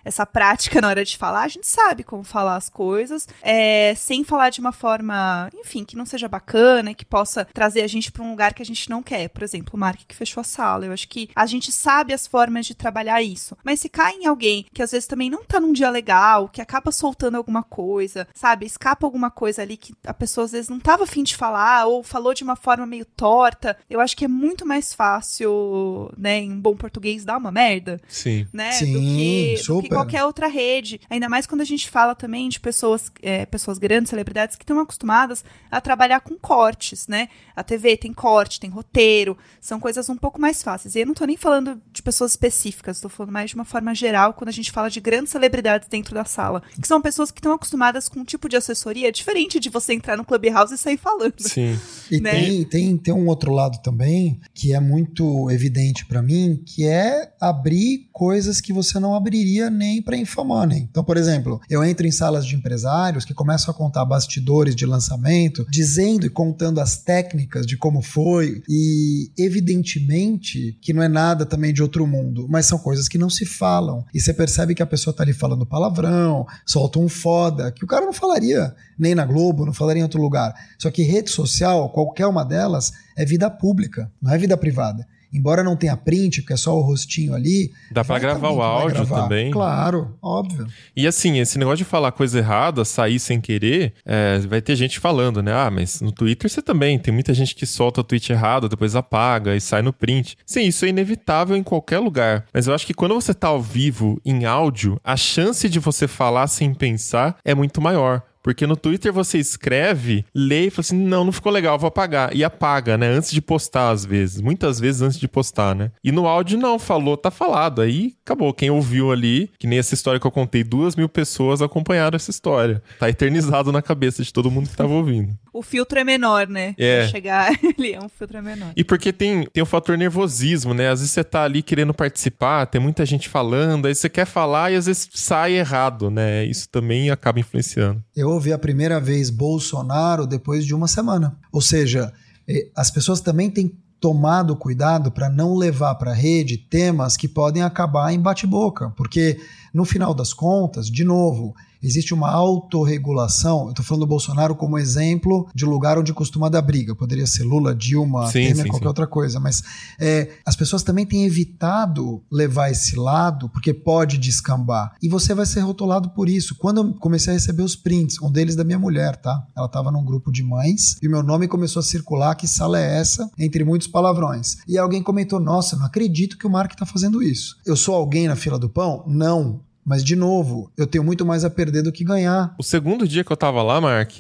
essa prática na hora de falar, a gente sabe como falar as coisas, é, sem falar de uma forma, enfim, que não seja bacana, que possa trazer a gente para um lugar que a gente não quer. Por exemplo, o Mark que fechou a sala. Eu acho que a gente sabe as formas de trabalhar isso. Mas se cai em alguém que às vezes também não tá num dia legal, que acaba soltando alguma coisa, sabe? Escapa alguma coisa ali que a pessoa às vezes não tava a fim de falar, ou falou de uma forma meio torta, eu acho que é muito mais fácil, né, em bom português, dar uma merda. Sim. Né? Sim, do, que, do super. que qualquer outra rede. Ainda mais quando a gente fala também de pessoas, é, pessoas grandes, celebridades, que estão acostumadas a trabalhar com cortes, né? A T V tem corte, tem roteiro, são coisas um pouco mais fáceis. E eu não tô nem falando de pessoas específicas, tô falando mais de uma forma geral, quando a gente fala de grandes celebridades dentro da sala, que são pessoas que estão acostumadas com um tipo de assessoria diferente de você entrar no Clubhouse e sair falando. Sim. E né? tem, tem, tem um outro lado também, que é muito evidente pra mim, que é abrir coisas que você não abriria nem pra Infomoney. Então, por exemplo, eu entro em salas de empresários que começam a contar bastidores de lançamento, dizendo e contando as técnicas de como foi, e evidentemente que não é nada também de outro mundo, mas são coisas que não se falam. E você percebe que a pessoa tá ali falando palavrão, solta um foda, que o cara não falaria nem na Globo, não falaria em outro lugar. Só que rede social, qualquer uma delas, é vida pública, não é vida privada. Embora não tenha print, porque é só o rostinho ali... Dá pra gravar o áudio gravar. também. Claro, óbvio. E assim, esse negócio de falar coisa errada, sair sem querer, é, vai ter gente falando, né? Ah, mas no Twitter você também. Tem muita gente que solta o tweet errado, depois apaga e sai no print. Sim, isso é inevitável em qualquer lugar. Mas eu acho que quando você tá ao vivo, em áudio, a chance de você falar sem pensar é muito maior. Porque no Twitter você escreve, lê e fala assim, não, não ficou legal, vou apagar. E apaga, né? Antes de postar, às vezes. Muitas vezes antes de postar, né? E no áudio, não. Falou, tá falado. Aí, acabou. Quem ouviu ali, que nem essa história que eu contei, duas mil pessoas acompanharam essa história. Tá eternizado na cabeça de todo mundo que tava ouvindo. O filtro é menor, né? É. Pra chegar ali, é um filtro é menor. E porque tem, tem o fator nervosismo, né? Às vezes você tá ali querendo participar, tem muita gente falando, aí você quer falar e às vezes sai errado, né? Isso também acaba influenciando. Eu ouvi a primeira vez Bolsonaro depois de uma semana. Ou seja, as pessoas também têm tomado cuidado para não levar para a rede temas que podem acabar em bate-boca. Porque, no final das contas, de novo... existe uma autorregulação. Eu estou falando do Bolsonaro como exemplo de lugar onde costuma dar briga. Poderia ser Lula, Dilma, sim, Temer, sim, qualquer sim. outra coisa. Mas é, as pessoas também têm evitado levar esse lado, porque pode descambar. E você vai ser rotulado por isso. Quando eu comecei a receber os prints, um deles da minha mulher, tá? Ela estava num grupo de mães e meu nome começou a circular. Que sala é essa? Entre muitos palavrões. E alguém comentou, nossa, não acredito que o Mark está fazendo isso. Eu sou alguém na fila do pão? Não. Mas, de novo, eu tenho muito mais a perder do que ganhar. O segundo dia que eu tava lá, Mark,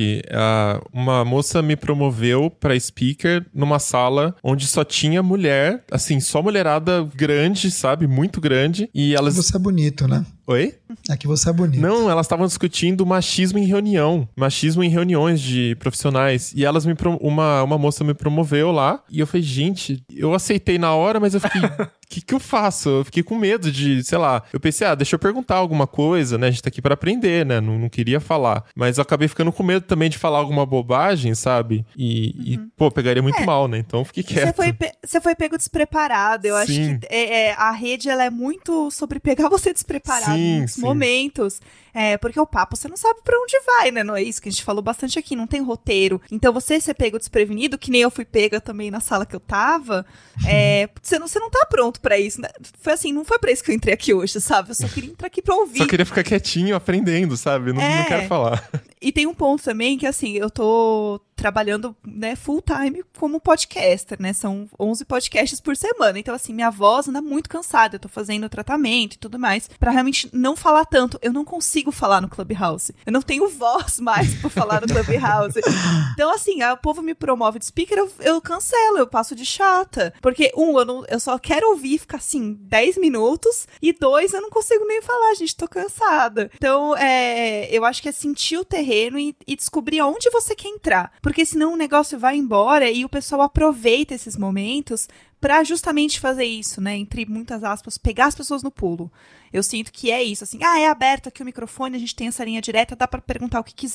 uma moça me promoveu pra speaker numa sala onde só tinha mulher, assim, só mulherada grande, sabe? Muito grande. E elas... Você é bonito, né? Oi? É que você é bonito. Não, elas estavam discutindo machismo em reunião. Machismo em reuniões de profissionais. E elas me... Pro... Uma, uma moça me promoveu lá. E eu falei, gente, eu aceitei na hora, mas eu fiquei... O que, que eu faço? Eu fiquei com medo de, sei lá... Eu pensei, ah, deixa eu perguntar alguma coisa, né? A gente tá aqui pra aprender, né? Não, não queria falar. Mas eu acabei ficando com medo também de falar alguma bobagem, sabe? E, uhum. e pô, pegaria muito é. mal, né? Então eu fiquei quieto. Você foi, pe... Você foi pego despreparado. Eu Sim. acho que é, é, a rede, ela é muito sobre pegar você despreparado sim, em muitos sim. momentos. É, porque o papo, você não sabe pra onde vai, né? Não é isso que a gente falou bastante aqui, não tem roteiro. Então você ser pego desprevenido, que nem eu fui pega também na sala que eu tava, é, você, não, você não tá pronto pra isso. Né? Foi assim, não foi pra isso que eu entrei aqui hoje, sabe? Eu só queria entrar aqui pra ouvir. Só queria ficar quietinho, aprendendo, sabe? Não, é, não quero falar. E tem um ponto também que, assim, eu tô trabalhando, né, full time como podcaster, né? São onze podcasts por semana. Então, assim, minha voz anda muito cansada. Eu tô fazendo tratamento e tudo mais pra realmente não falar tanto. Eu não consigo falar no Clubhouse. Eu não tenho voz mais pra falar no Clubhouse. Então, assim, a, o povo me promove de speaker, eu, eu cancelo, eu passo de chata. Porque, um, eu, não, eu só quero ouvir, ficar, assim, dez minutos. E dois, eu não consigo nem falar, gente, tô cansada. Então, é, eu acho que é sentir o terreno e, e descobrir aonde você quer entrar. Porque senão o negócio vai embora e o pessoal aproveita esses momentos pra justamente fazer isso, né? Entre muitas aspas, pegar as pessoas no pulo. Eu sinto que é isso, assim, ah, é aberto aqui o microfone, a gente tem essa linha direta, dá pra perguntar o que quiser.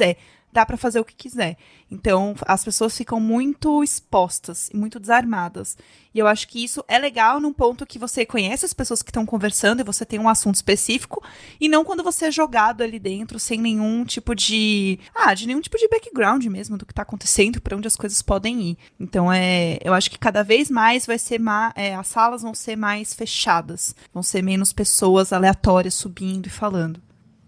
dá pra fazer o que quiser. Então, as pessoas ficam muito expostas e muito desarmadas. E eu acho que isso é legal num ponto que você conhece as pessoas que estão conversando e você tem um assunto específico, e não quando você é jogado ali dentro sem nenhum tipo de... Ah, de nenhum tipo de background mesmo do que tá acontecendo, pra onde as coisas podem ir. Então, é, eu acho que cada vez mais vai ser... Ma, é, as salas vão ser mais fechadas. Vão ser menos pessoas aleatórias subindo e falando.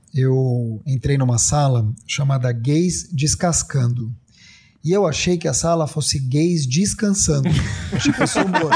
Eu entrei numa sala chamada Gays Descascando. E eu achei que a sala fosse gays descansando. Achei que fosse humor.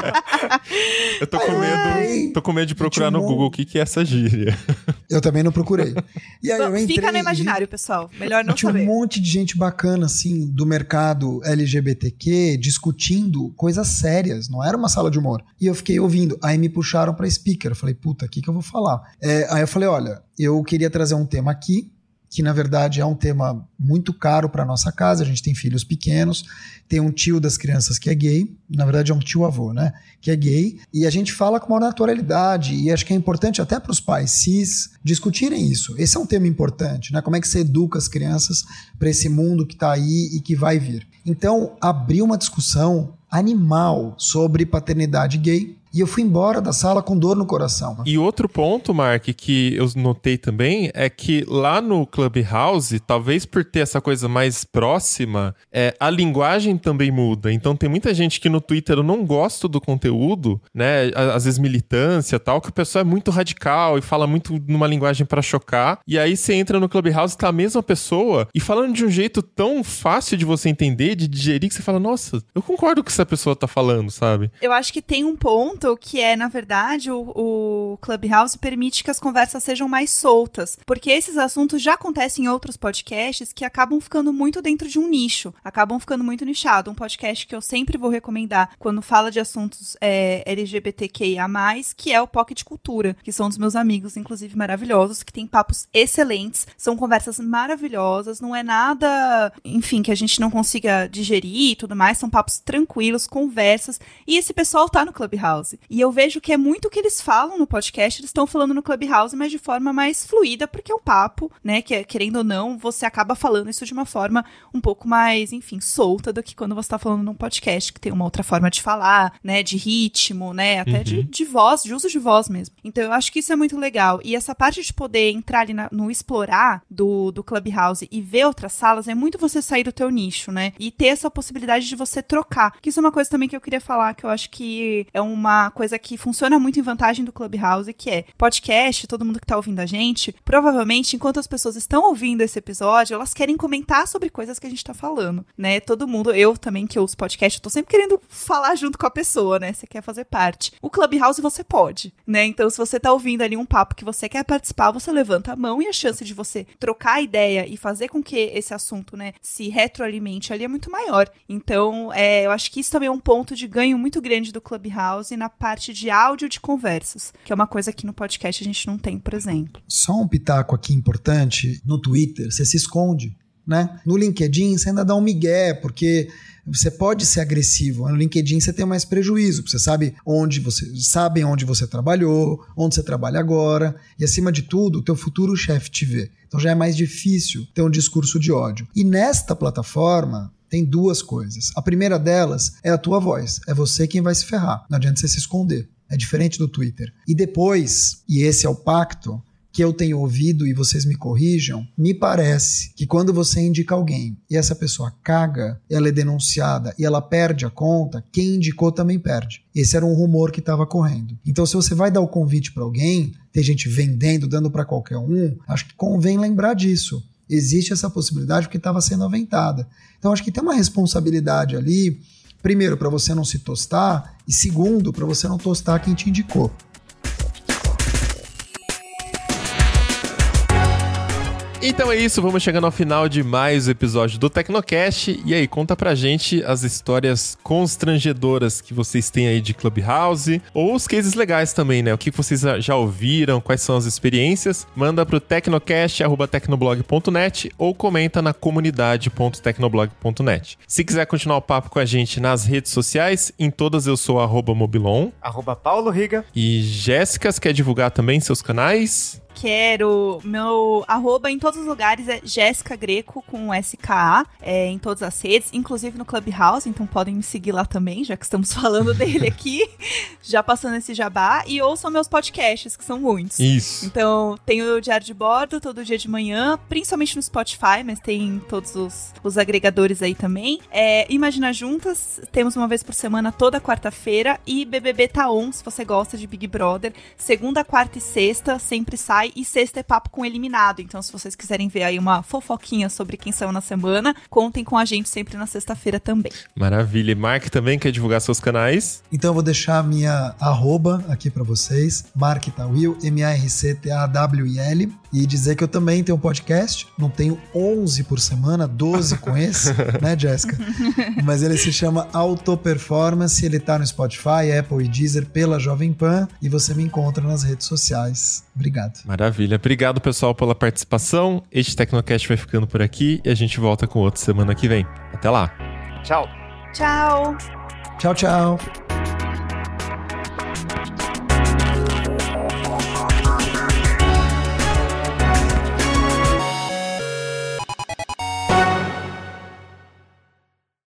Eu tô com medo, tô com medo de procurar no Google o que, que é essa gíria. Eu também não procurei. E aí eu entrei, fica no imaginário, pessoal. Melhor não tinha saber. Tinha um monte de gente bacana, assim, do mercado L G B T Q, discutindo coisas sérias. Não era uma sala de humor. E eu fiquei ouvindo. Aí me puxaram pra speaker. Eu falei, puta, o que que eu vou falar? É, aí eu falei, olha, eu queria trazer um tema aqui, que na verdade é um tema muito caro para nossa casa. A gente tem filhos pequenos, tem um tio das crianças que é gay, na verdade é um tio-avô, né, que é gay, e a gente fala com uma naturalidade, e acho que é importante até para os pais cis discutirem isso. Esse é um tema importante, né, como é que você educa as crianças para esse mundo que está aí e que vai vir. Então, abriu uma discussão animal sobre paternidade gay, e eu fui embora da sala com dor no coração. E outro ponto, Mark, que eu notei também, é que lá no Clubhouse, talvez por ter essa coisa mais próxima, é, a linguagem também muda. Então tem muita gente que no Twitter eu não gosto do conteúdo, né? Às vezes militância e tal, que o pessoal é muito radical e fala muito numa linguagem pra chocar. E aí você entra no Clubhouse e tá a mesma pessoa e falando de um jeito tão fácil de você entender, de digerir, que você fala, nossa, eu concordo com o que essa pessoa tá falando, sabe? Eu acho que tem um ponto que é, na verdade, o, o Clubhouse permite que as conversas sejam mais soltas, porque esses assuntos já acontecem em outros podcasts que acabam ficando muito dentro de um nicho, acabam ficando muito nichado. Um podcast que eu sempre vou recomendar quando fala de assuntos é, L G B T Q I A mais, que é o Pocket Cultura, que são dos meus amigos, inclusive maravilhosos, que tem papos excelentes, são conversas maravilhosas, não é nada, enfim, que a gente não consiga digerir e tudo mais, são papos tranquilos, conversas, e esse pessoal tá no Clubhouse. E eu vejo que é muito o que eles falam no podcast, eles estão falando no Clubhouse, mas de forma mais fluida, porque é um papo, né, que querendo ou não, você acaba falando isso de uma forma um pouco mais, enfim, solta do que quando você tá falando num podcast, que tem uma outra forma de falar, né, de ritmo, né, até uhum. de, de voz, de uso de voz mesmo. Então eu acho que isso é muito legal. E essa parte de poder entrar ali na, no explorar do, do Clubhouse e ver outras salas, é muito você sair do teu nicho, né, e ter essa possibilidade de você trocar, que isso é uma coisa também que eu queria falar, que eu acho que é uma coisa que funciona muito em vantagem do Clubhouse, que é podcast, todo mundo que tá ouvindo a gente, provavelmente, enquanto as pessoas estão ouvindo esse episódio, elas querem comentar sobre coisas que a gente tá falando, né? Todo mundo, eu também que ouço podcast, eu tô sempre querendo falar junto com a pessoa, né? Você quer fazer parte. O Clubhouse você pode, né? Então, se você tá ouvindo ali um papo que você quer participar, você levanta a mão e a chance de você trocar ideia e fazer com que esse assunto, né, se retroalimente ali é muito maior. Então, é, eu acho que isso também é um ponto de ganho muito grande do Clubhouse na parte de áudio de conversas, que é uma coisa que no podcast a gente não tem, por exemplo. Só um pitaco aqui importante, no Twitter você se esconde, né? No LinkedIn você ainda dá um migué, porque você pode ser agressivo. No LinkedIn você tem mais prejuízo, você sabe onde você sabe onde você trabalhou, onde você trabalha agora, e acima de tudo, o teu futuro chefe te vê. Então já é mais difícil ter um discurso de ódio. E nesta plataforma tem duas coisas. A primeira delas é a tua voz. É você quem vai se ferrar. Não adianta você se esconder. É diferente do Twitter. E depois, e esse é o pacto que eu tenho ouvido, e vocês me corrijam, me parece que quando você indica alguém e essa pessoa caga, ela é denunciada e ela perde a conta, quem indicou também perde. Esse era um rumor que estava correndo. Então, se você vai dar o convite para alguém, tem gente vendendo, dando para qualquer um, acho que convém lembrar disso. Existe essa possibilidade porque estava sendo aventada. Então, acho que tem uma responsabilidade ali, primeiro, para você não se tostar, e segundo, para você não tostar quem te indicou. Então é isso, vamos chegando ao final de mais um episódio do Tecnocast. E aí, conta pra gente as histórias constrangedoras que vocês têm aí de Clubhouse, ou os cases legais também, né? O que vocês já ouviram, quais são as experiências. Manda pro tecnocast arroba tecnoblog ponto net ou comenta na comunidade ponto tecnoblog ponto net. Se quiser continuar o papo com a gente nas redes sociais, em todas eu sou arroba mobilon. Arroba Paulo Riga. E Jéssica, quer divulgar também seus canais? Quero. Meu arroba em todos os lugares é Jéssica Greco com S K A, é, em todas as redes, inclusive no Clubhouse, então podem me seguir lá também, já que estamos falando dele aqui, já passando esse jabá, e ouçam meus podcasts, que são muitos. Isso. Então, tem o Diário de Bordo todo dia de manhã, principalmente no Spotify, mas tem todos os, os agregadores aí também. É, Imagina Juntas, temos uma vez por semana, toda quarta-feira, e B B B Tá On, se você gosta de Big Brother, segunda, quarta e sexta, sempre sai, e sexta é papo com eliminado, então se vocês quiserem ver aí uma fofoquinha sobre quem saiu na semana, contem com a gente sempre na sexta-feira também. Maravilha. E Mark também quer divulgar seus canais? Então eu vou deixar a minha arroba aqui pra vocês, Mark Tawil, M A R C T A W I L, e dizer que eu também tenho um podcast, não tenho onze por semana, doze com esse, né, Jéssica? Mas ele se chama Autoperformance, ele tá no Spotify, Apple e Deezer pela Jovem Pan, e você me encontra nas redes sociais. Obrigado. Maravilha. Obrigado, pessoal, pela participação. Este Tecnocast vai ficando por aqui e a gente volta com outro semana que vem. Até lá. Tchau. Tchau. Tchau, tchau.